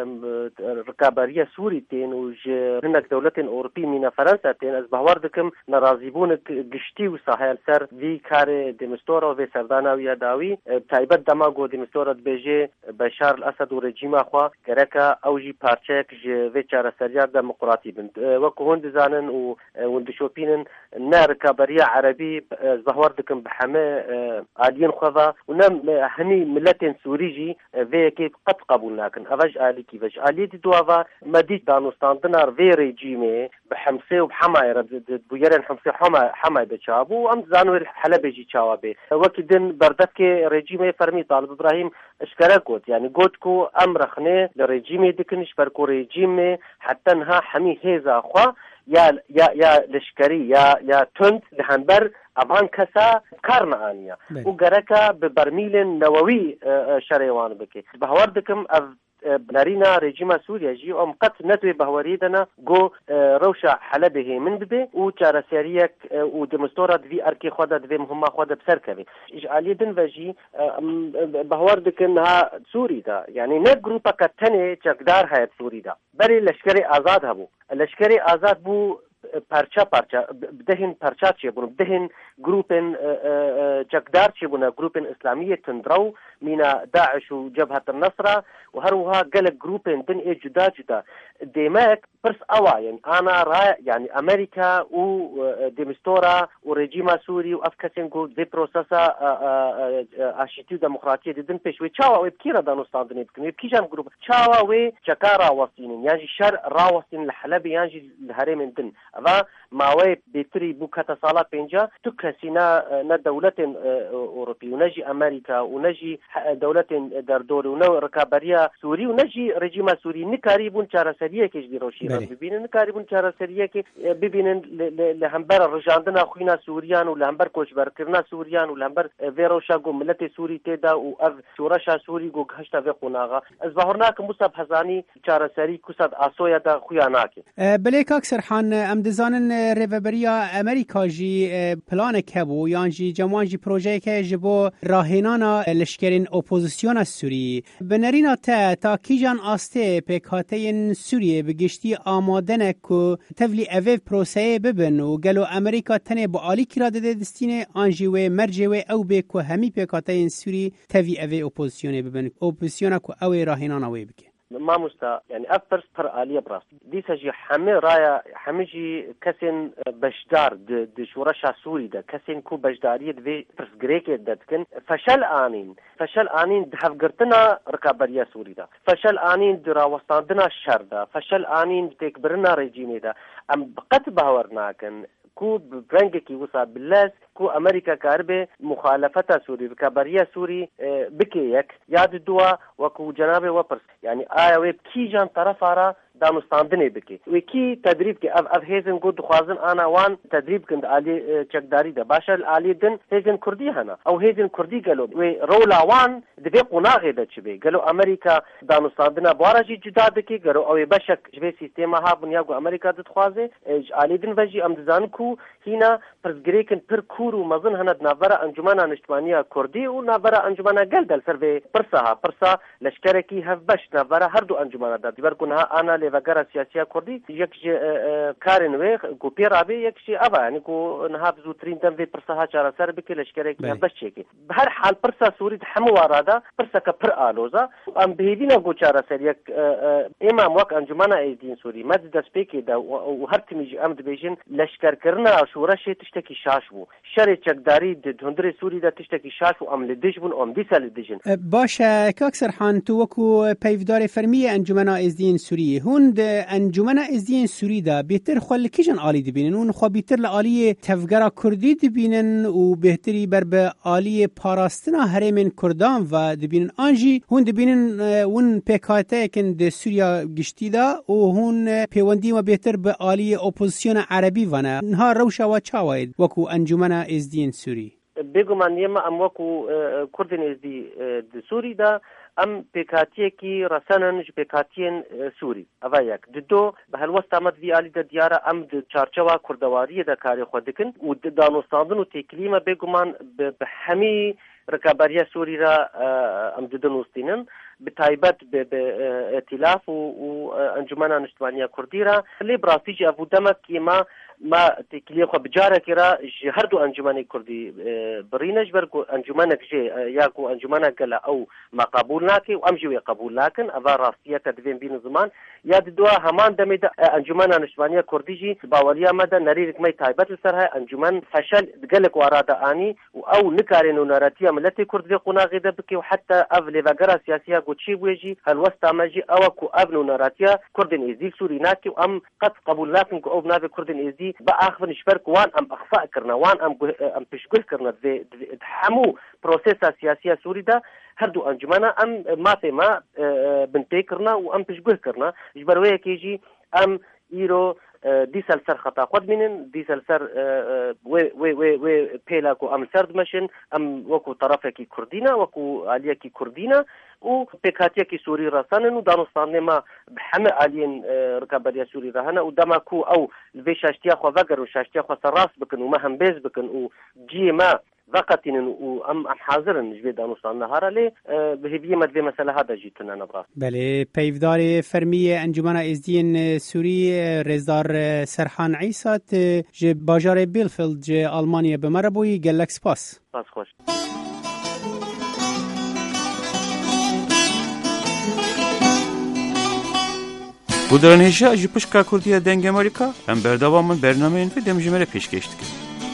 rikaberiya Sûrî tên û ji hinek dewletên Ewropî mîna Fransa tên ez bawer dikim nerazîbûnek giştî wisa heye li ser vî karê dîmistora vê serdana wî ya dawî taybet dema got dîmistora dibêje Beşar el-Esed û rejîma xwe gereka ew jî parçeyek ji vê çareseriya demokratî bin. Wekû hûn dizanin û hûn dişopînin ne rikaberiya Erebî ez bawer dikim bi hemê aliyên xwe ve û ne hemî milletên Sûrî jî vê yekê qet qebûl nakin. Ev ji alîkî ve ji aliyê dî duava me dît danûstandina vê rejîmê bi Hemsê û bi Hemayê re bûyerên Hemsê Hemayê de çabû em dizanin wê Helebê jî çawa bê. Wekî din berdevkê rejîmê fermî Talib İbrahîm eşkere got yani got ku em rexnê li rejîmê dikin ji ber ku rejîmê heta niha hemî hêza xwe ya ya ya leşkerî ya ya tund li hember evan kesa kar neaniye û gereka bi bermîlên newewî şerê wan bike. Bawer dikim ev بنارينا رژیم سوریه جی ام قط نتوی بهوری دنا گو روشا حلبه هی من ببه و چارەسەریەک و دمستورات وی ارکی خود دوی مهمه خود بسر کوي اجعالی دن وجی بهور دکن ها سوری دا یعنی نه گروپا کتنه چقدار هيت سوری دا بری لشکری آزاد هبو لشکری آزاد بو parça parça بدهن parça چه بونو بدهن گروپن چقدار چه بونه گروپن اسلامیه تندرو مینا داعش و جبهة النصرة وهروها قال جروبين بين ايه جدا جدا ديماك برس اوا يعني انا را يعني امريكا و ديمستورا ورجيما سوري وافكاسين جو دي بروساسا اشيتو ديمقراطيه دين بيشوي تشاوا وبكيرا دانوستاندني بكني بكيجان جروب تشاوا وي چكارا واسين يعني شر راوسين الحلب يعني الهرم دين و ماوي بيتري بو كتا سالا بينجا تو كسينا نا دولت اوروبي ونجي امريكا ونجي دولت دردور ونو ركابريا سوري ونجي رجيما سوري نكاري بون چارەسەریە کێش دیڕۆشی ببینن نکاری بون چارەسەریەکی ببینن لە هەمبەر ڕژاندنا خوینا سووریان و لە هەمبەر کۆچبەرکردنا سووریان و لە هەمبەر vê ڕەوشا گۆ ملەتی سووری تێدا و ئەv شۆڕەشا سووری گۆ هەشتا vê قۆناغا ez باوەڕ ناکەم وسا حەزانی چارەسەری کوسەد ئاسۆیەدا خویان ناکێ. بلێ کاک سەرحان ئەم دەزانن رێڤەبەریya ئەمریکا jî پلانێک هەبوو یان jî جەموان jî پرۆژەیەکە ji bo rahênana leşkerên opozîsyona Sûrî. Binêrîna te ta kîjan astê pêkhateyên Sûriyê bi giştî amadenek ku tevlî evê proseyê bibin û gelo Amerîka tenê bi alîkîra dide distînê an jî wê mercê wê ew bê ku hemî pêkhateyên Sûrî tevî evê opozisyonê bibin opozisyona ku ew ê rahênana wê bike. ماموستا يعني أفرس بر آلية براس دي سجي حمي رايا حميجي كسن بشدار د د شورشا سوري ده كسن كو بشدارية دي فرس غريكي دتكن فشل آنين فشل آنين دهفقرتنا ركابرية سوري ده فشل آنين دراوستاندنا الشر ده فشل آنين تكبرنا ريجيني ده أم بقت باورناكن كو برنجكي وصا بالله كو أمريكا كاربه مخالفة سوري ركابرية سوري بكيك ياد الدوا وكو جنابه وبرس يعني آية ويب كي جان طرف آرا دانستاندنه بکی وکی تدریب که اف اف هیزن گود خوازن آنا وان تدریب کند آلی چکداری ده باشه آلی دن هیزن کردی هنا او هیزن کردی گلو و رولا وان دوی قناغه ده چبه گلو امریکا دانستاندنه بوارجی جدا دکی گلو او بشک جبه سیستم ها بنیاگو امریکا دت خوازه آلی دن وجی امدزان کو هینا پرزگریکن پر کورو مزن هند نافرا انجمانا نشتمانیا کردی و نافرا انجمانا گل دل سر به پرسا ها پرسا لشکرکی هف بش نافرا هر دو انجمانا داد دیبر کنها آنا وگرا سیاسی کردی یک کارن و گوپیر آبی یک چی آبا یعنی کو نهاب زودترین دم و پرسها چهار سر بکی لشکری که بچه کی به هر حال پرسا سوری همه وارده پرسا که پر آلوزا ام بهیدی نگو چهار سر یک امام وق انجمن ایدین سوری مد دست بکی دا و هر تیمی ام دبیجن لشکر کردن شورش تشتکی شاش بو شر چکداری دندر سوری دا تشتکی شاش و ام لدیج بون ام دیسال لدیجن باشه کاکسر خان تو وکو پیفدار فرمی انجمن ایدین سوری هند انجمن ازدین سوری دا بهتر خل کیجن عالی دبینن اون خو بهتر لعالی تفگرا کردی دبینن و بهتری بر به عالی پاراستنا هرمن کردان و دبینن آنجی هون دبینن اون پیکاته کن د سوریا گشتی دا و هون پیوندی و بهتر به عالی اپوزیسیون عربی ونه نها روشا و چاوید وکو انجمن ازدین سوری بگو من یما ام وکو کردن ازدی سوری دا ام پیکاتیه کی رسانن ج پیکاتین سوری اوا یک دو به هلوست آمد وی آلی د دیاره ام د چارچوا کردواری د کاری خود دکن و د دانوستاندن و تکلیم بگمان به همی رکابریه سوری را ام ددنوستینن به تایبت به ائتلاف و انجمن نشتوانیا کردی را لی براسیج ابو دمک که ما ما تکلیه خو بجاره کرا هر دو انجمن کردی برینج برگو انجمن کجه یا کو انجمن گلا او ما قبول ناکی و امجوی قبول ناکن اوا راستیه تدوین بین زمان یا دو همان دمید انجمن نشتوانیا کردی جی باوریا مده نریک می تایبت سرها انجمن فشل گلک وراده آنی و او نکارینو ناراتیا ملت کردی قناغه ده بکی و حتی اولی وگرا سیاسیه گوچی بویجی هلوست آمجی او کو ابنو ناراتیا کردن ازدی سوری ناکی و ام قد قبول ناکن کو او بنابه کردن ازدی با آخر نشبرك وان ام اخفاء کرنا وان ام ام تشغل کرنا حمو بروسيس سياسيه سوري دا هر دو انجمنا ام ما في ما بنتي کرنا و ام تشغل کرنا جبرويه كيجي ام ايرو دیسل سر خطا خود منن دیسل سر و و و و پیلا کو ام سرد مشن ام وکو طرفه کی کردینا وکو علیه کی کردینا و پیکاتیه کی سوری راسانن و دانستان ما بحمه علیین رکابریه سوری رهانه و دما کو او الوی شاشتیا خو وگر و شاشتیا خو سراس بکن و مهم بیز بکن و جی ما وقتين وام حاضر نجبي دانوستان نهار لي بهبيه مدبي مساله هذا جيتنا نبرا بله پیفدار فرمی انجمن ازدین سوری رزدار سرحان عیسات ج باجار بیلفیلد ج آلمانیا بمربوی گلکس پاس پاس خوش Bu dönemde ji pişka Kurdiya denge Amerika em berdavamın bernameyên ve demjimere pêşkêş dikin.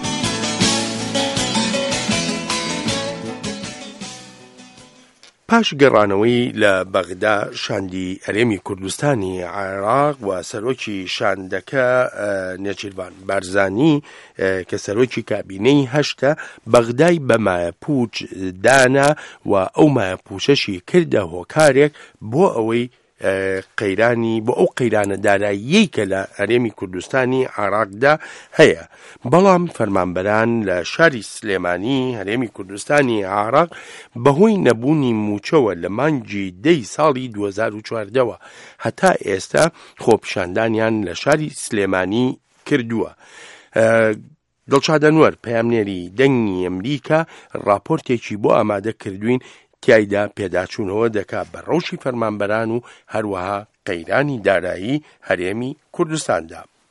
پاش گەڕانەوەی لە بەغدا شاندی هەرێمی کوردستانی عێراق و سەرۆکی شاندەکە نێچیروان بارزانی کە سەرۆکی کابینەی هەشتە بەغدای بە مایەپووچ دانا و ئەو مایەپووچەشی کردە هۆکارێک بۆ ئەوەی قەیرانی بۆ ئەو قەیرانە داراییەی کە لە هەرێمی کوردستانی عێراقدا هەیە بەڵام فەرمانبەران لە شاری سلێمانی هەرێمی کوردستانی عێراق بەهۆی نەبوونی موچەوە لە مانگی دەی ساڵی دوو هەزار و چواردەوە هەتا ئێستا خۆپیشاندانیان لە شاری سلێمانی کردووە. دڵشادەنوەر پەیامنێری دەنگی ئەمریکا راپۆرتێکی بۆ ئامادە کردوین تایدا پێداچوونەوە دەکات بە ڕەوشی فەرمانبەران و هەروەها قەیرانی دارایی هەرێمی کوردستاندا.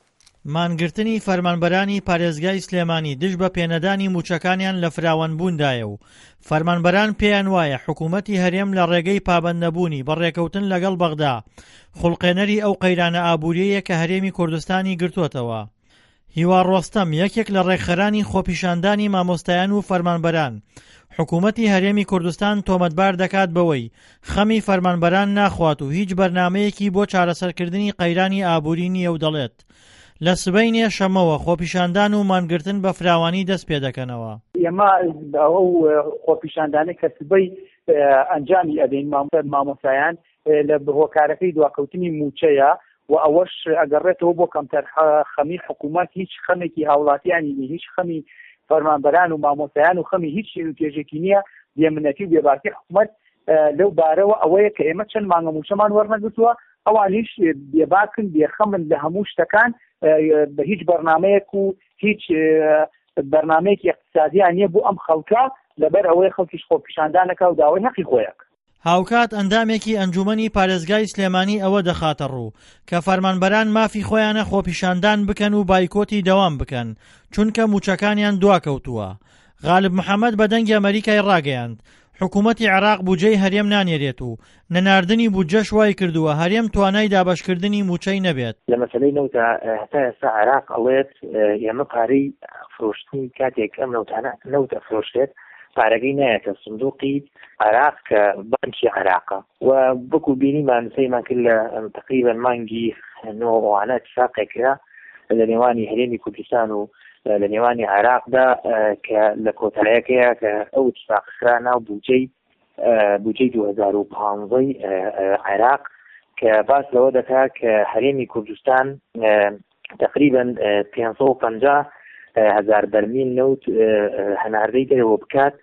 مانگرتنی فەرمانبەرانی پارێزگای سلێمانی دژ بە پێنەدانی موچەکانیان لە فراوانبووندایە و فەرمانبەران پێیان وایە حکوومەتی هەرێم لە ڕێگەی پابەندنەبوونی بەڕێکەوتن لەگەڵ بەغدا خوڵقێنەری ئەو قەیرانە ئابووریەیە کە هەرێمی کوردستانی گرتووەتەوە. هیوا ڕۆستەم یەکێک لە ڕێکخەرانی خۆپیشاندانی مامۆستایان و فەرمانبەران حکوومەتی هەرێمی کوردستان تۆمەتبار دەکات بەوەی خەمی فەرمانبەران ناخوات و هیچ بەرنامەیەکی بۆ چارەسەرکردنی قەیرانی ئابووری نییە و دەڵێت لە سبەینێ شەمەوە خۆپیشاندان و مانگرتن بە فراوانی دەست پێ دەکەنەوە. ئێمە ئەو خۆپیشاندانە کە سبەی ئەنجامی ئەدەین مامۆستایان لە هۆکارەکەی دواکەوتنی موچەیە و ئەوەش ئەگەڕێتەوە بۆ کەمتەر خەمی حکوومەت هیچ خەمێکی هاوڵاتیانی هیچ خەمی فەرمانبەران و مامۆستایان و خەمی هیچ پێژێکی نییە بێمنەتی و بێباکی حکوومەت لەو بارەوە ئەوەیە کە ئێمە چەند مانگە موچەمان وەرنەگرتووە ئەوانیش بێباکن بێخەمن لە هەموو شتەکان بە هیچ بەرنامەیەک و هیچ بەرنامەیەکی اقتصادیان نییە بۆ ئەم خەڵکە لەبەر ئەوەی خەڵکیش خۆپیشاندانەکە و داوای حەقی خۆیەک. هاوکات ئەندامێکی ئەنجومەنی پارێزگای سلێمانی ئەوە دەخاتە ڕوو کە فەرمانبەران مافی خۆیانە خۆپیشاندان بکەن و بایکۆتی دەوام بکەن چونکە موچەکانیان دواکەوتووە. غالب محەممەد بە دەنگی ئەمریکای ڕاگەیاند حکوومەتی عێراق بودجەی هەرێم نانێرێت و نەناردنی بودجەش وای کردووە هەرێم توانای دابەشکردنی موچەی نەبێت. لە مەسەلەی نەوتە هەتا ئێستا عێراق ئەڵێت ئێمە پارەی فرۆشتنی کاتێک ئەم نەوتانە نەوتە فرۆشتێت پارەکەی نایەتە سندوقی عێراق کە بانکی عێراقە و بەکو بینیمان سەیمان کرد لە تقریبا مانگی نۆوانە اتفاقێکرا لە نێوانی هەرێمی کوردستان و لە نێوانی عێراقدا کە لە کۆتایەکەیە کە ئەو اتفاقکرا ناو بودجەی بودجەی دوو هەزار و پانزەی عێراق کە باس لەوە دەکات کە هەرێمی کوردستان تقریبا پێنج سەد و پەنجا هزار بەرمیل نەوت هەناردەی دەرەوە بکات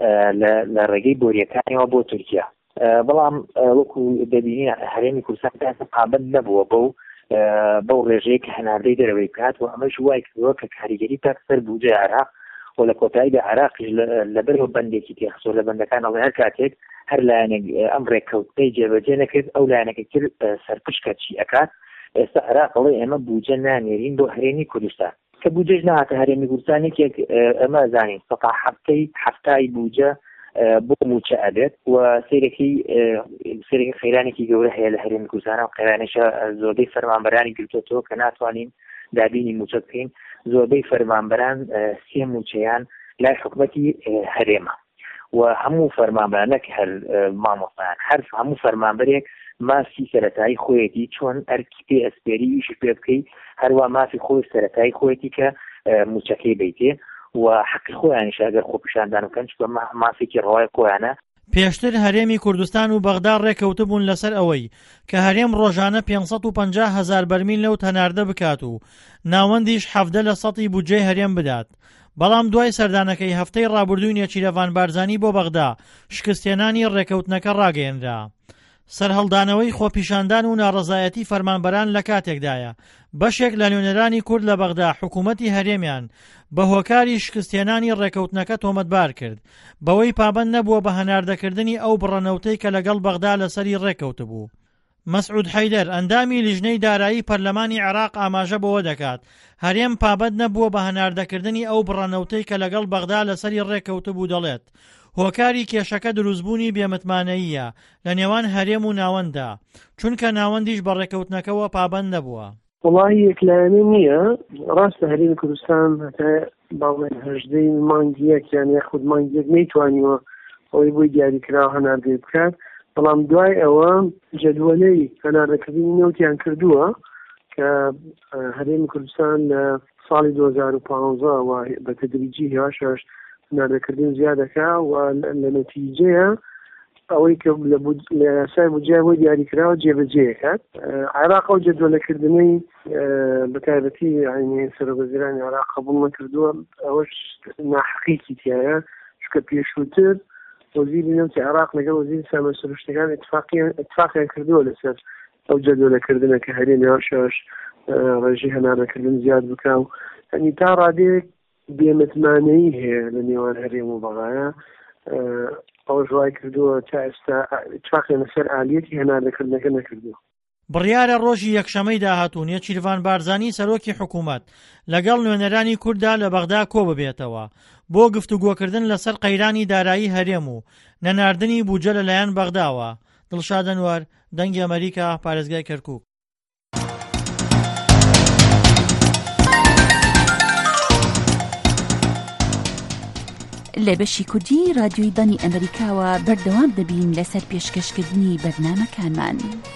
لە ڕێگەی بۆریەکانیەوە بۆ تورکیا. بەڵام وەکو دەبینی هەرێمی کوردستان قابل نەبووە بەو بەو ڕێژەیە کە هەناردەی دەرەوەی بکات و ئەمەش وای کردووە کە کاریگەری تاک سەر بودجەی عێراق و لە کۆتاییدا عێراقیش لەبەرەوە بەندێکی تێخستۆ لە بەندەکان ئەڵێ هەر کاتێک هەر لایەنێک ئەم ڕێککەوتنەی جێبەجێ نەکرد ئەو لایەنەکە کرد سەرپشکە چی ئەکات. ئێستا عێراق ئەڵێ ئێمە بودجە نانێرین بۆ هەرێمی کوردستان کە بودجەش نهاتە هەرێمی کوردستان یەکێک ئەمە زانین سەتا هەفتەی هەفتای بودجە بۆ موچە ئەبێت و سێرەکی سێرەکی خەیرانێکی گەورە هەیە لە هەرێمی کوردستان و قەیرانێشە زۆربەی فەرمانبەرانی گرتووەتەوە کە ناتوانین دابینی موچە بکەین. زۆربەی فەرمانبەران سێ موچەیان لای حکوومەتی هەرێمە و هەموو فەرمانبەرانەک هەر مامۆستایان هەر هەموو فەرمانبەرێک مافی سەرەتایی خۆیەتی چۆن ئەرکی پێ ئەسپێری ئیشی پێ بکەی هەروە مافی خۆی سەرەتایی خۆیەتی کە موچەکەی بیتێ و حەقی خۆیانیش ئەگەر خۆپیشاندان بکەن چونکە مافێکی ڕەوای خۆیانە. پێشتر هەرێمی کوردستان و بەغدا ڕێکەوتە بوون لەسەر ئەوەی کە هەرێم ڕۆژانە پێنج سەد و پەنجا هەزار بەرمیل لەوت هەناردە بکات و ناوەندیش حەفدە لە سەدی بودجەی هەرێم بدات. بەڵام دوای سەردانەکەی هەفتەی ڕابردووی نێچیرەڤان بارزانی بۆ بەغدا شکستێنانی ڕێکەوتنەکە ڕاگەیەنرا. سەرهەڵدانەوەی خۆپیشاندان و ناڕەزایەتی فەرمانبەران لە کاتێکدایە بەشێک لە نوێنەرانی کورد لە بەغدا حکوومەتی هەرێمیان بە هۆکاری شکستێنانی ڕێکەوتنەکە تۆمەتبار کرد بەوەی پابەند نەبووە بە هەناردەکردنی ئەو بڕەنەوتەی کە لەگەڵ بەغدا لەسەری ڕێکەوت بوو. مەسعود حەیدەر ئەندامی لیژنەی دارایی پەرلەمانی عێراق ئاماژە بەوە دەکات هەرێم پابەند نەبووە بە هەناردەکردنی ئەو بڕەنەوتەی کە لەگەڵ بەغدا لەسەری ڕێکەوت بوو. دەڵێت هۆکاری کێشەکە دروستبوونی بێمتمانەییە لە نێوان هەرێم و ناوەنددا چونکە ناوەندیش بە ڕێکەوتنەکەەوە پابەند نەبووە. وڵی یەکلایەنە نییە ڕاستە هەرێمی کوردستان هەتا باڵێن هەژدەی مانگیەک یان یاخود مانگیەک نەیتوانیوە ئەوەی بۆی دیاریکراوە هەناردەی بکات بەڵام دوای ئەوە جەدوەلەی هەناردەکردنی نەوتیان کردووە کە هەرێمی کوردستان لە ساڵی دوو هەزار و پانزە و بە تەدریجی هێواشەش هەناردەکردن زیادەکە و لە نەتیجەیە ئەوەی کە لە یاسای بودجە بۆی دیاریکراوە جێبەجێەکات. عێراق ئەو جەدوەلەکردنەی بەتایبەتی عینی سەرۆکوەزیرانی عێراق قبوڵ نەکردووە ئەوەش ناحەقیقی تایە چونکە پێشووتر وەزیری نەوتی عێراق لەگەڵ وەزیری سامانە سروشتەکان اتفاقیان کردووە لەسەر ئەو جەدوەلەکردنە کە هەرێمی هێواشەش ڕێژەی هەناردەکردن زیاد بکا و هەنی تا ڕادەیەک بێمتمانەیی هەیە لە نێوان هەرێم و بەغایە ئەوە ژوای کردووە تا ئێستا اتفاقی لەسەر ئالیەتی هەناردەکردنەکە نەکردووە. بڕیارە ڕۆژی یەکشەمەی داهاتوو نێچیروان بارزانی سەرۆکی حکوومەت لەگەڵ نوێنەرانی کووردا لە بەغدا کۆ ببێتەوە بۆ گفتوگۆکردن لەسەر قەیرانی دارایی هەرێم و نەناردنی بوجە لەلایەن بەغداوە. دڵشاد ئەنوار، دەنگی ئەمریکا، پارێزگای کەرکووک. لە بەشی کوردی رادیۆی دانی ئەمریکاوە بەردەوام دەبین لەسەر پێشکەشکردنی بەرنامەکانمان.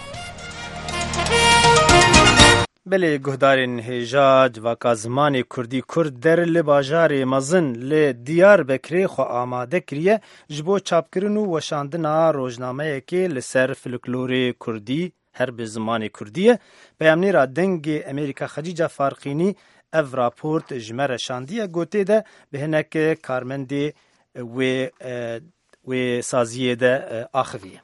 بلێ گوهدارên hêja civaka zimanê Kurdî Kurd der li bajarê mezin li Diyarbekirê xwe amade kiriye ji bo çapkirin û weşandina rojnameyekê li ser folklorê Kurdî her bi zimanê Kurdî ye. Peyamnêra dengê Amerîka Xedîca Farqînî ev raport ji me reşandiye gotê de bi hinek karmendê wê wê saziyê de axiviye.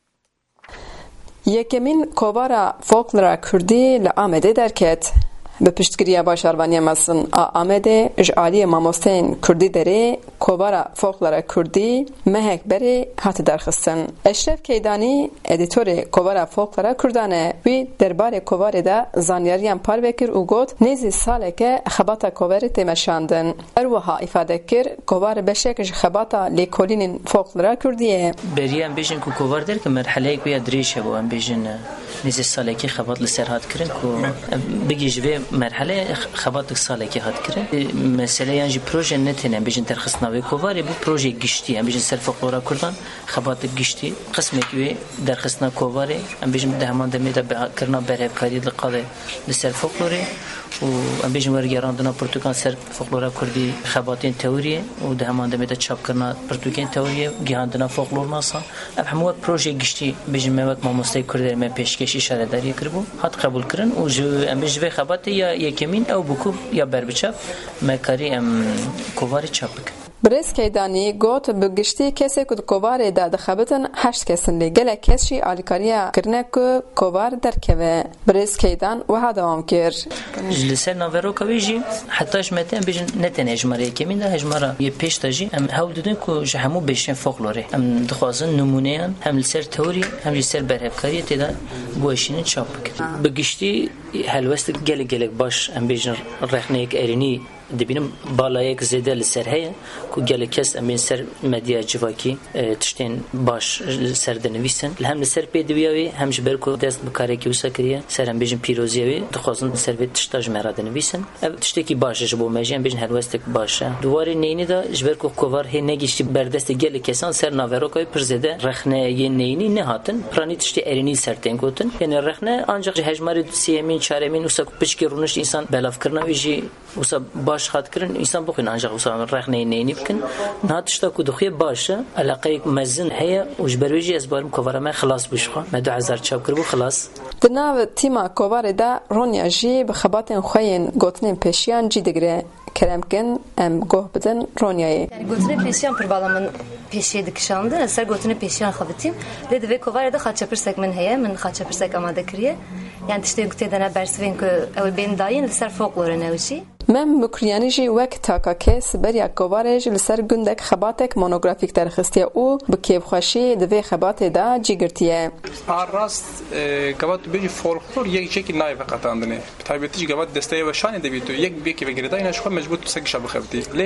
یەکەمین کۆڤارە فۆڵکلۆرا کوردی لە ئامێدێ دەرکێت. بە پشتگیریە باشاروانیە مەزن ئا ئامێدێ ji aliyê mamosteyên Kurdî derê کۆڤارە فۆڵکلۆرا کوردی mehek berê hate derxistin. Eşref Keydanî edîtorê کۆڤارە فۆڵکلۆرا Kurdan e. Wî derbarê kۆvarê de zanyariyan par vekir û got nêzî saleke xebata kۆvarê tê meşandin. Erwiha îfade kir kۆvarê beşek ji xebata lêkolînên فۆڵکلۆرا Kurdî ye. Beriye em bêjin ku kovar derke merheleyek wê dirêj hebû em bêjin nêzî salekê xebat li ser hat kirin ku bigî ji vê merhele xebatek salekê hat kirin. Meseleyan jî proje netêne em bêjin derxistina wê kovarê bu proje giştî em bêjin ser folklora Kurdan xebatek giştî qismek wê derxistina kovarê em bêjin di heman demê de kirina berhevkarî li qadê li ser folklorê û em bêjin wergerandina pirtûkan ser folklora Kurdî xebatên teoriyê û di heman demê de çapkirina pirtûkên teoriyê gihandina folklor masa ev hemû wek proje giştî bêjin me wek mamosteyê Kurdê me pêşkêşî şaredariyê kiribû hat qebûl kirin û ji em bêjin vê xebatê ya yekemîn ew bûkû ya berbiçav me karî em kovarê çap bikin. Birêz Keydanî got bi giştî kesê ku di kovarê de dixebitin heşt kesin lê gelek kes jî alîkariya kirine ku kovar derkeve. Birêz Keydan wiha dewam kir. Li ser naveroka wê jî heta ji me tê em bêjin ne tenê hejmara yekemîn de hejmara yê pêş de jî em hewl didin ku ji hemû bêjin folklorê em dixwazin numûneyan hem li ser teorî hem jî ser berhevkariyê tê de guheşînin çap bikin. Bi giştî helwestek gelek gelek baş em bêjin rexneyek erînî dibînim balayek zêde li ser heye ku gelek kes em ên ser medya civakî tiştên baş ser dinivîsin hem li ser pêdiviya wê hem ji ber ku dest bi karekî wisa kiriye ser em bêjin pîroziya wê dixwazin ser vê tişta ji me re dinivîsin ev tiştekî baş e ji bo me jî em bêjin helwestek baş e. Duwarê neyînî de ji ber ku kovar hê negiştî berdestê gelek kesan ser naveroka wê pir zêde rexneyên neyînî nehatin piranî tiştê erînî ser tên gotin yani rexne ancak ji hejmarê sêyemîn çaremîn wisa ku pişkê rûnişt însan belavkirina wê jî wisa baş hat kirin insan bixwîn ancak wisa rexneyê neyînî bikin niha tişta ku dixuye baş e eleqeyek mezin heye û ji ber wê jî ez barim kovara me xilas bû ji xwe me du hezar çap kiribû xilas. Di nav tîma kovarê de Ronya jî bi xebatên xwe yên gotinên pêşiyan cî digire. Keremkin em goh bidin Ronyayê. Gotinê pêşiyan pir bala min pêşiyê dikişandin ez ser gotinê pêşiyan xebitîm lê di vê kovarê de xaçepirsek min heye min xaçepirsek amade kiriye yani tiştê ku tê de ne bersivên ku ew ê bên dayîn li ser folklorên ew jî. Mem Mukriyanî jî wek takakê siberiya kovarê ji li ser gundek xebatek monografîk derxistiye û bi kêfxweşî di vê xebatê de cî girtiye. Rast gavat bêjî folklor yek jekî nayê veqetandinê. Bi taybetî jî gavat desteyê weşanê dibît yek bêkê vegirdayîne ji xwe mecbûr tu sekişa bixebitî. Lê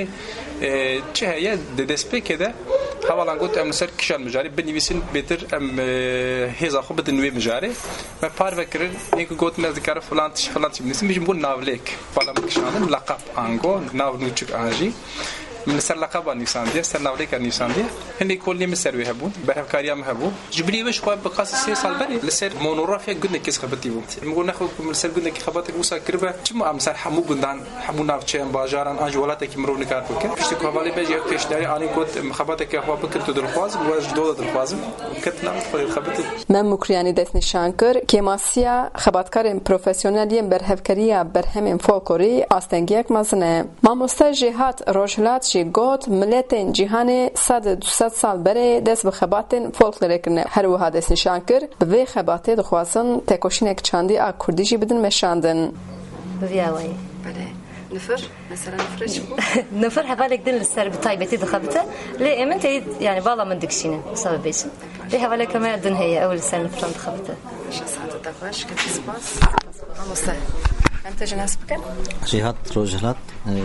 çi heye di destpêkê de hevalan got em li ser kişan mijarê binivîsin bêtir em hêza xwe bidin wê mijarê me par vekirin yek got me dikare filan tiş filan tî binivîsin bêjin bû navlêk bala min kişandin laqab ango nav nûçik ajî من سر لقب نيساندية سر ناوليك نيساندية هني كل يوم سر ويهبون بهفكاريا مهبون جبري وش خو بقاس سي سال بري لسر مونورافيا قلنا كيس خبطيبو نقول ناخذ من سر قلنا كي خبطك وسا كربه كم ام سر حمو قندان حمو نافچين باجاران اج ولاتك مرو نكار بك فيش كو بالي بيجي فيش داري اني كنت خبطك هو بكرت درخواز واج دولة درخواز كتنا خلي خبطي من مكرياني دسني شانكر كيماسيا خباتكارن بروفيسيونالين برهفكاريا برهم فولكوري استنگيك مزنه ما مستجهات روجلات got milletên cîhanê sed du sed sal berê dest bi xebatên folklorê kirine. Her wiha dest nîşan kir bi vê xebatê dixwazin tekoşînek çandî a Kurdî jî bidin meşandin. Bi vê awayî. Nifir mesela nifir çi nifir hevalek din li ser bi taybetî dixebite lê emin tê yani bala min dikişînin wisa bêjin lê hevalek me din heye ew li ser nifiran dixebite. باش كتر سباس مامۆستا أنت جناس بكن جهات روجهات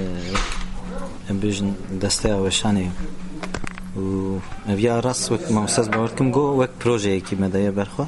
بيجن دستة وشاني و أبيا راس وقت ما مستاز باوركم جو وقت بروجي كي مدايا برخو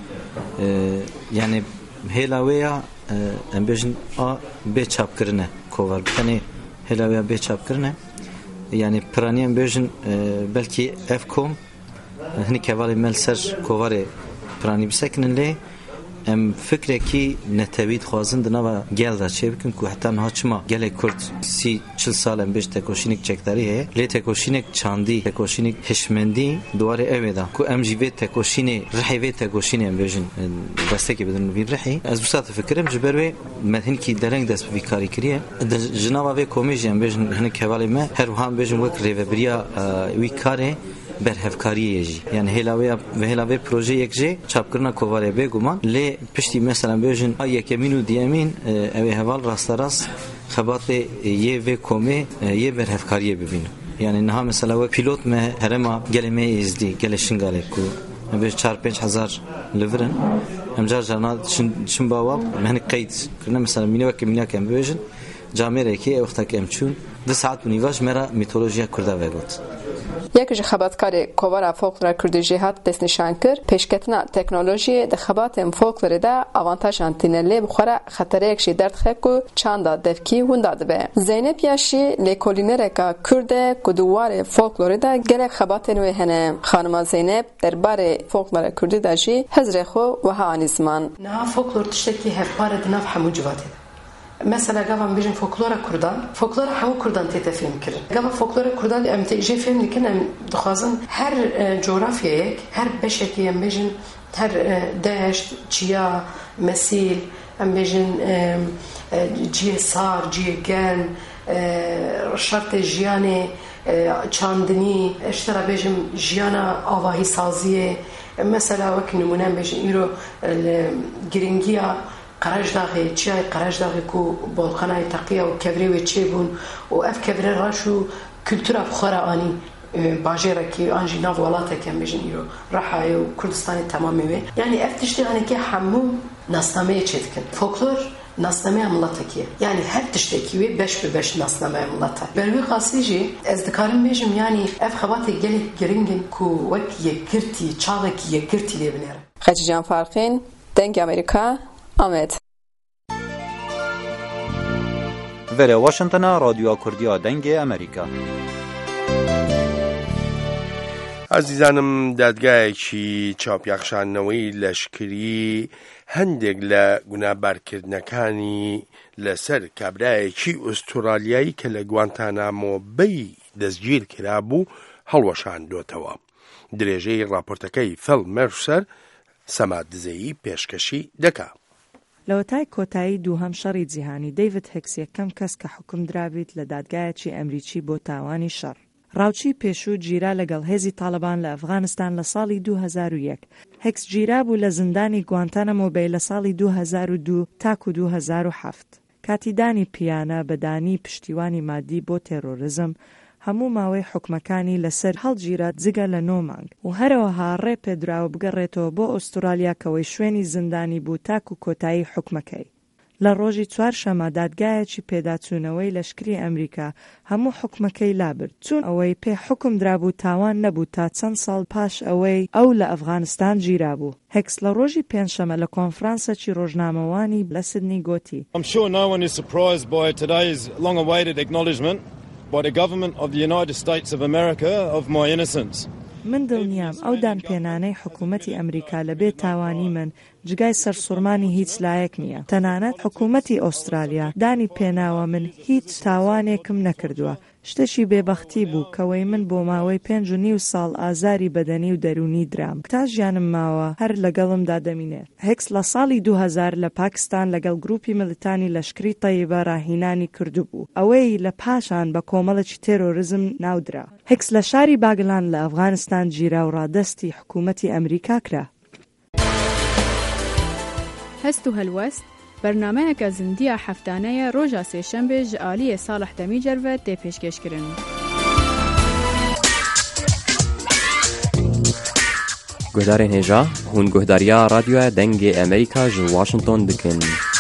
يعني هلاوية أم بيجن آ بيتشاب كرنه كوار بتني هلاوية بيتشاب كرنه يعني برانيم بيجن بلكي أفكم هني كوالي ملسر كواري براني بسكنن ليه ام فکر کی نتوید خوازند نوا گل دا چه بکن که حتی نه چما گل کرد سی چل سال ام بیش تکوشینک چکتاری لی تکوشینک چاندی تکوشینک هشمندی دواره اویدا که ام جیوه تکوشینه رحی و تکوشینه ام بیشن دسته که بدن وی رحی از بسات فکرم جبروی مدهن کی درنگ دست بی کاری کریه جنابا و کمیجی ام بیشن هنگ حوالی ما هر وهم بیشن وک ریوبریا وی کاره برهفکاری جی یعنی هلاوی و هلاوی پروژه یک جی چاپ کردن کوواره بگومان لی پشتی مثلا بیشن آیا کمینو دیامین اوی حوال راست راست خبات یه و کومه یه برهفکاری ببینم یعنی نه مثلا و پیلوت مه هرما گلمه ازدی گلشنگاله کو بیش چهار پنج هزار لورن امجار جانات شن شن باواب مهن قید کردن مثلا مینه و کمینه کم بیشن جامعه کی وقتا کم چون ده ساعت منیواش مرا میتولوژیا کرده وگوت یک ji xebatkarê kovara folklora Kurdî jî hat destnîşan kir pêşketina teknolojiyê di xebatên folklorê de avantajan tîne lê bixwara xetereyek jî derdxe ku çanda devkî hûnda dibe. Zeynep Yaşî lêkolînereka Kurd e ku di warê folklorê de gelek xebatên wê hene. Xanima Zeynep derbarê folklora Kurdî de jî hezrê xwe wiha anî ziman. Niha folklor tiştekî hevpar e di nav hemû civakê. Mesela gavan bijin folklora Kurdan, folklora hemû Kurdan tête film kirin. Gavan folklora Kurdan em tê jê film dikin em dixwazin her coğrafyayek, her beşekî em bijin her deşt, çiya, mesîl, em bijin ciyê sar, ciyê germ, şartê jiyanê, çandinî, eştera bijin jiyana avahî saziyê. Mesela wek nimûne em bijin îro giringiya قرجداغي چای قرجداغي کو بالخانه تقیه و کبری و چیبون و اف کبری راشو کلتورا بخورا آنی باجره کی آنجی ناو ولاته کم بجن ایرو رحای و کردستانی تمامی وی یعنی اف تشتی آنی که همو ناسنامه چیدکن فولکلور ناسنامه ملته کیه یعنی هر تشتی کیوی بش به بش ناسنامه ملته بروی خاصی جی از دکارم بیجم یعنی اف خواته گلی گرینگن کو وک یکرتی چاوک یکرتی لیبنره خدیجه جان فارقین دنگ امریکا آمد. ولی واشنگتن رادیو کردیا دنگ امریکا. عزیزانم دادگایەکی چاوپیاخشانەوەی لەشکری هەندێک لە گونابارکردنەکانی لەسەر کابرایەکی ئوسترالیایی کە لە گوانتانامۆ بەی دەستگیر کرابوو هەڵوەشاندوتەوە. درێژەی راپۆرتەکەی فەل مەرسەر سەماد دزەیی پێشکەشی دەکا. لەوەتای کۆتایی دووهەم شەڕی جیهانی دەیڤد هێکس یەکەم کەس کە حکم درابیت لە دادگایەکی ئەمریکی بۆ تاوانی شەڕ. ڕاوچی پێشوو گیرا لەگەڵ هێزی تاالبان لە ئەفغانستان لە ساڵی دوو هەزار و یەک. هێکس گیرا بوو لە زندانی گوانتانەمۆ بەی لە ساڵی دوو هەزار و دوو تاکو دوو هەزار و هەفت. کاتیدانی پیانە بەدانی پشتیوانی مادی بۆ تێرۆریزم هەموو ماوەی حکومەکانی لەسەر هەڵگیرات جگە لە نۆ مانگ و هەروەها ڕێ پێدراوە بگەڕێتەوە بۆ ئوسترالیا کەوەی شوێنی زندانی بوو تاکو کۆتایی حکومەکەی. لە ڕۆژی چوارشەمە دادگایەکی پێداچوونەوەی لەشکری ئەمریکا هەموو حکومەکەی لابرد چون ئەوەی پێ حکم درابوو تاوان نەبوو تا چەند ساڵ پاش ئەوەی ئەو لە ئەفغانستان گیرا بوو. هێکس لە ڕۆژی پێنجشەمە لە کۆنفرانسێکی ڕۆژنامەوانی لە سیدنی گوتی I'm sure no one is surprised by today's long-awaited acknowledgement by the government of the United States of America of my innocence. من دڵنیام ئەو دانپێنانەی حکوومەتی ئەمریکا لە بێ تاوانی من جگای سەرسوڕمانی هیچ لایەک نییە. تەنانەت حکوومەتی ئوسترالیا دانی پێناوە من هیچ تاوانێکم نەکردووە. شتێکی بێبەختی بوو کەوەی من بۆ ماوەی پێنج و نیو ساڵ ئازاری بەدەنی و دەرونی درام تا ژیانم ماوە هەر لەگەڵمدا دەمینێت. هێکس لە ساڵی دوو هەزار لە پاکستان لەگەڵ گروپی ملیتانی لەشکری تەیبە ڕاهینانی کردوبوو. ئەوەی لە پاشان بە کۆمەڵێکی تێرۆریزم ناودرا. هێکس لە شاری باگلان لە ئەفغانستان گیرا و ڕادەستی حکوومەتی ئەمریکا کرا. هەست و هەلوەست بەرنامەیەکە زیندیە هەفتانەیە ڕۆژە سێشەمبێ ji aliyê Salih Demîcerve tê pêşkêşkirin. گهدارین هجا هون گهداریا رادیو دنگ امریکا جو واشنطن دکن.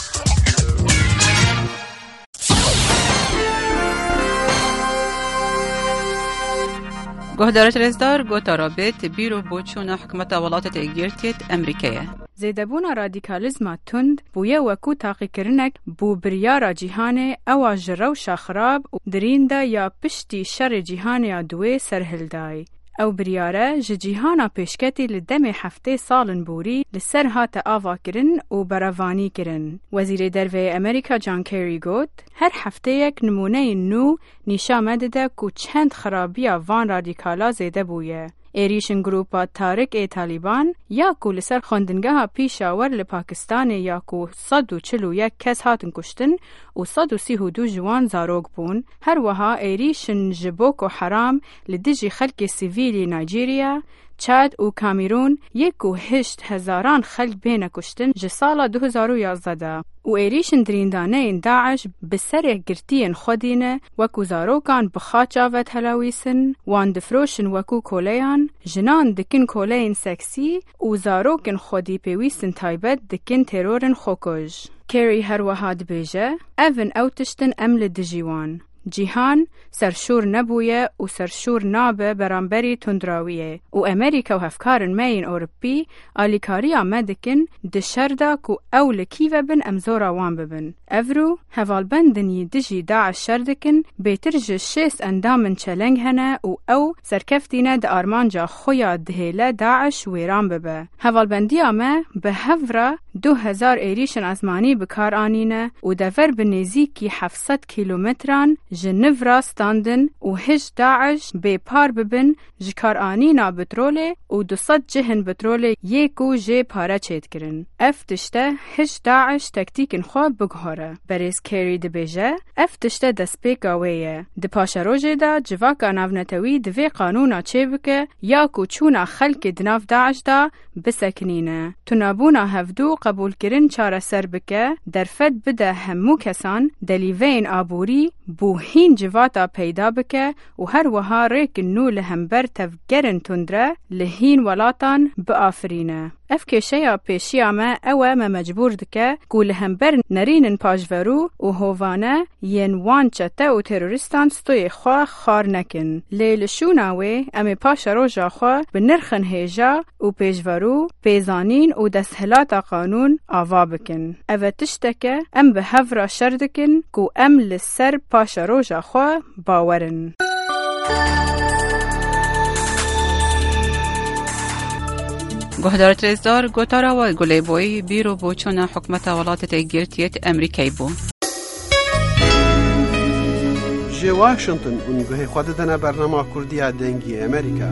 گهدارت رزدار گوتارا بیت بیرو بوچون حکمت ولات تگیرتیت امریکیه. زیدبونا رادیکالیزما تند بویه وکو تاقی کرنک بو بریارا جیهانه او جرو شخراب درینده یا پشتی شر جیهانه دوی سرهلدای. او بریاره جیهانا پیشکتی لدم هفته سالن بوری لسر هات آوا کرن و براوانی کرن. وزیر دروی امریکا جان کری گوت هر هفته یک نمونه نو نیشا مدده که چند خرابیا وان رادیکالا زیده بویه. ایریشن گروپا تارک ای طالبان یا کو لسر خوندنگه ها پیشاور لپاکستان یا کو صد و چلو یک کس هاتن کشتن و صد و سی و دو جوان زاروگ بون. هر وها ایریشن جبوک و حرام لدجی خلق سیویلی نایجیریا، چاد و کامیرون یک و هشت هزاران خلق بین کشتن جسال دو هزار و یازده. و ایریشن دریندانه داعش بسر گرتین خودینه وکو زاروکان بخاچاوت هلاویسن وان دفروشن وکو کولیان جنان دکن کولین سکسی و زاروکن خودی پیویسن تایبت دکن ترورن خوکوش. کری هر وحاد بیجه اون اوتشتن امل دجیوان. جیهان سرشور نبویه و سرشور نابه برانبری تندراویه و امریکا و هفکارن مین اوروپی آلیکاریا مدکن دشردا کو اول کیوه بن امزورا وان ببن. افرو هفالبندنی دجی داعش شردکن بیترج شیس اندامن چلنگ هنه و او سرکفتینه دا آرمانجا خویا دهیله داعش ویران ببه. هفالبندی آمه به هفرا دو هزار ایریشن ازمانی بکار آنینه و دفر بنیزیکی هفتصد کیلومتران جنف راستاندن و هج داعش بی پار ببن جکار آنینا بتروله و دوصد جهن بتروله یکو جه پاره چید کرن. افتشته هج داعش تکتیکن خواه بگهاره. بریز کری دبیجه افتشته دسپیکاویه. دپاشه روژه دا جواکا ناونتوی دوی قانونا چه بکه یا کو چونا خلق دناف داعش دا بسکنینه. تنابونا هفدو قبول کرن چاره سر بکه در فد بده همو کسان دلیوین آبوری بو هین جواتا پیدا بکه و هر وها ریک نو لهمبر تفگرن تندره لهین ولاتان بآفرینه. اف کشیا پیشی آمه اوه ما مجبور دکه که لهمبر نرینن پاجورو و هوانه ین وان چته و تروریستان ستوی خواه خار نکن. لیل شوناوه امی پاش روژا خواه بنرخن هیجا و پیجورو پیزانین و دستهلات قانون آوا بکن. اوه تشتکه ام به هفرا شردکن که ام لسر پاش روژا خواه باورن. گهدارت رزدار گوتارا و گلی بوی بیرو بوچون حکمت ولات تگیرتیت امریکای بو. جه واشنطن اونگوه خود دنه برنامه کردی دنگی امریکا.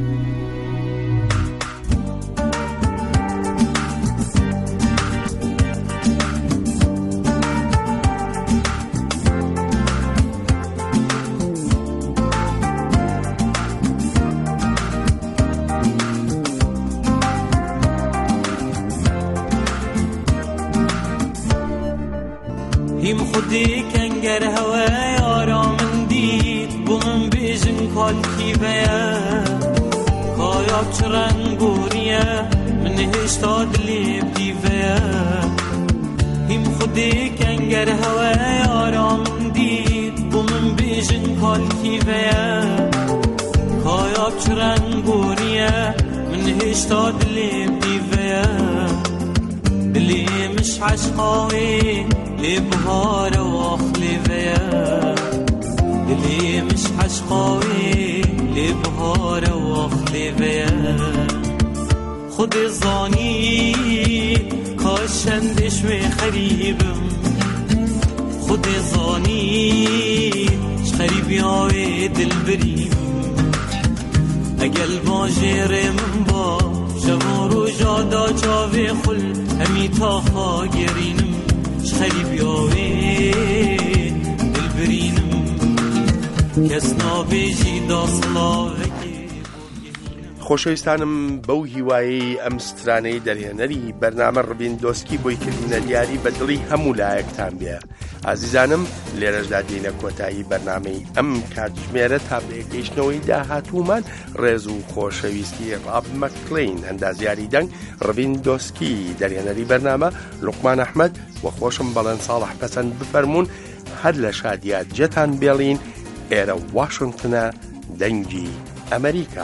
هیم خودی کنگر هوای آرامن دید بومن بیجن کالکی بیا کایاب چرن گوریه من هشتا دلی بدیوه هیم خودی کنگر هوای آرامن دید بومن بیجن کالکی بیا کایاب چرن گوریه من هشتا دلی بدیوه دلی مش عشقاوی لی بهار واخلی ویا دلی مش عشقاوی لی بهار واخلی ویا خود زانی کاشندش می خریبم خود زانی خریبی آوی دل بریم اگل باجر من با شمار و جادا چاوی خل همی تا خاگرینم خریبی آوی دل برینم کس نابیجی دا صلاوه خۆشەویستانم بەو هیوایی ئەم سترانەی دەرهێنەری بەرنامە ڕبین دۆسکی بۆی کردینە دیاری بە دڵی هەموو لایەکتان بێ ئازیزانم لێرەشدا دێنە کۆتایی بەرنامەی ئەم کاتژمێرە تا بێگەیشتنەوەی داهاتوومان ڕێز و خۆشەویستی ڕاب مەکلین هەندازیاری دەنگ ڕڤین دۆسکی دەرێنەری بەرنامە لوقمان ئەحمەد وە خۆشم بەڵێن ساڵح پەسەند بفەرمونون هەر لە شادیات جەتان بێڵین ئێرە واشنگتنە دەنگی ئەمریکا.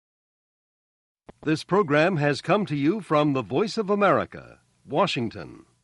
This program has come to you from the Voice of America, Washington.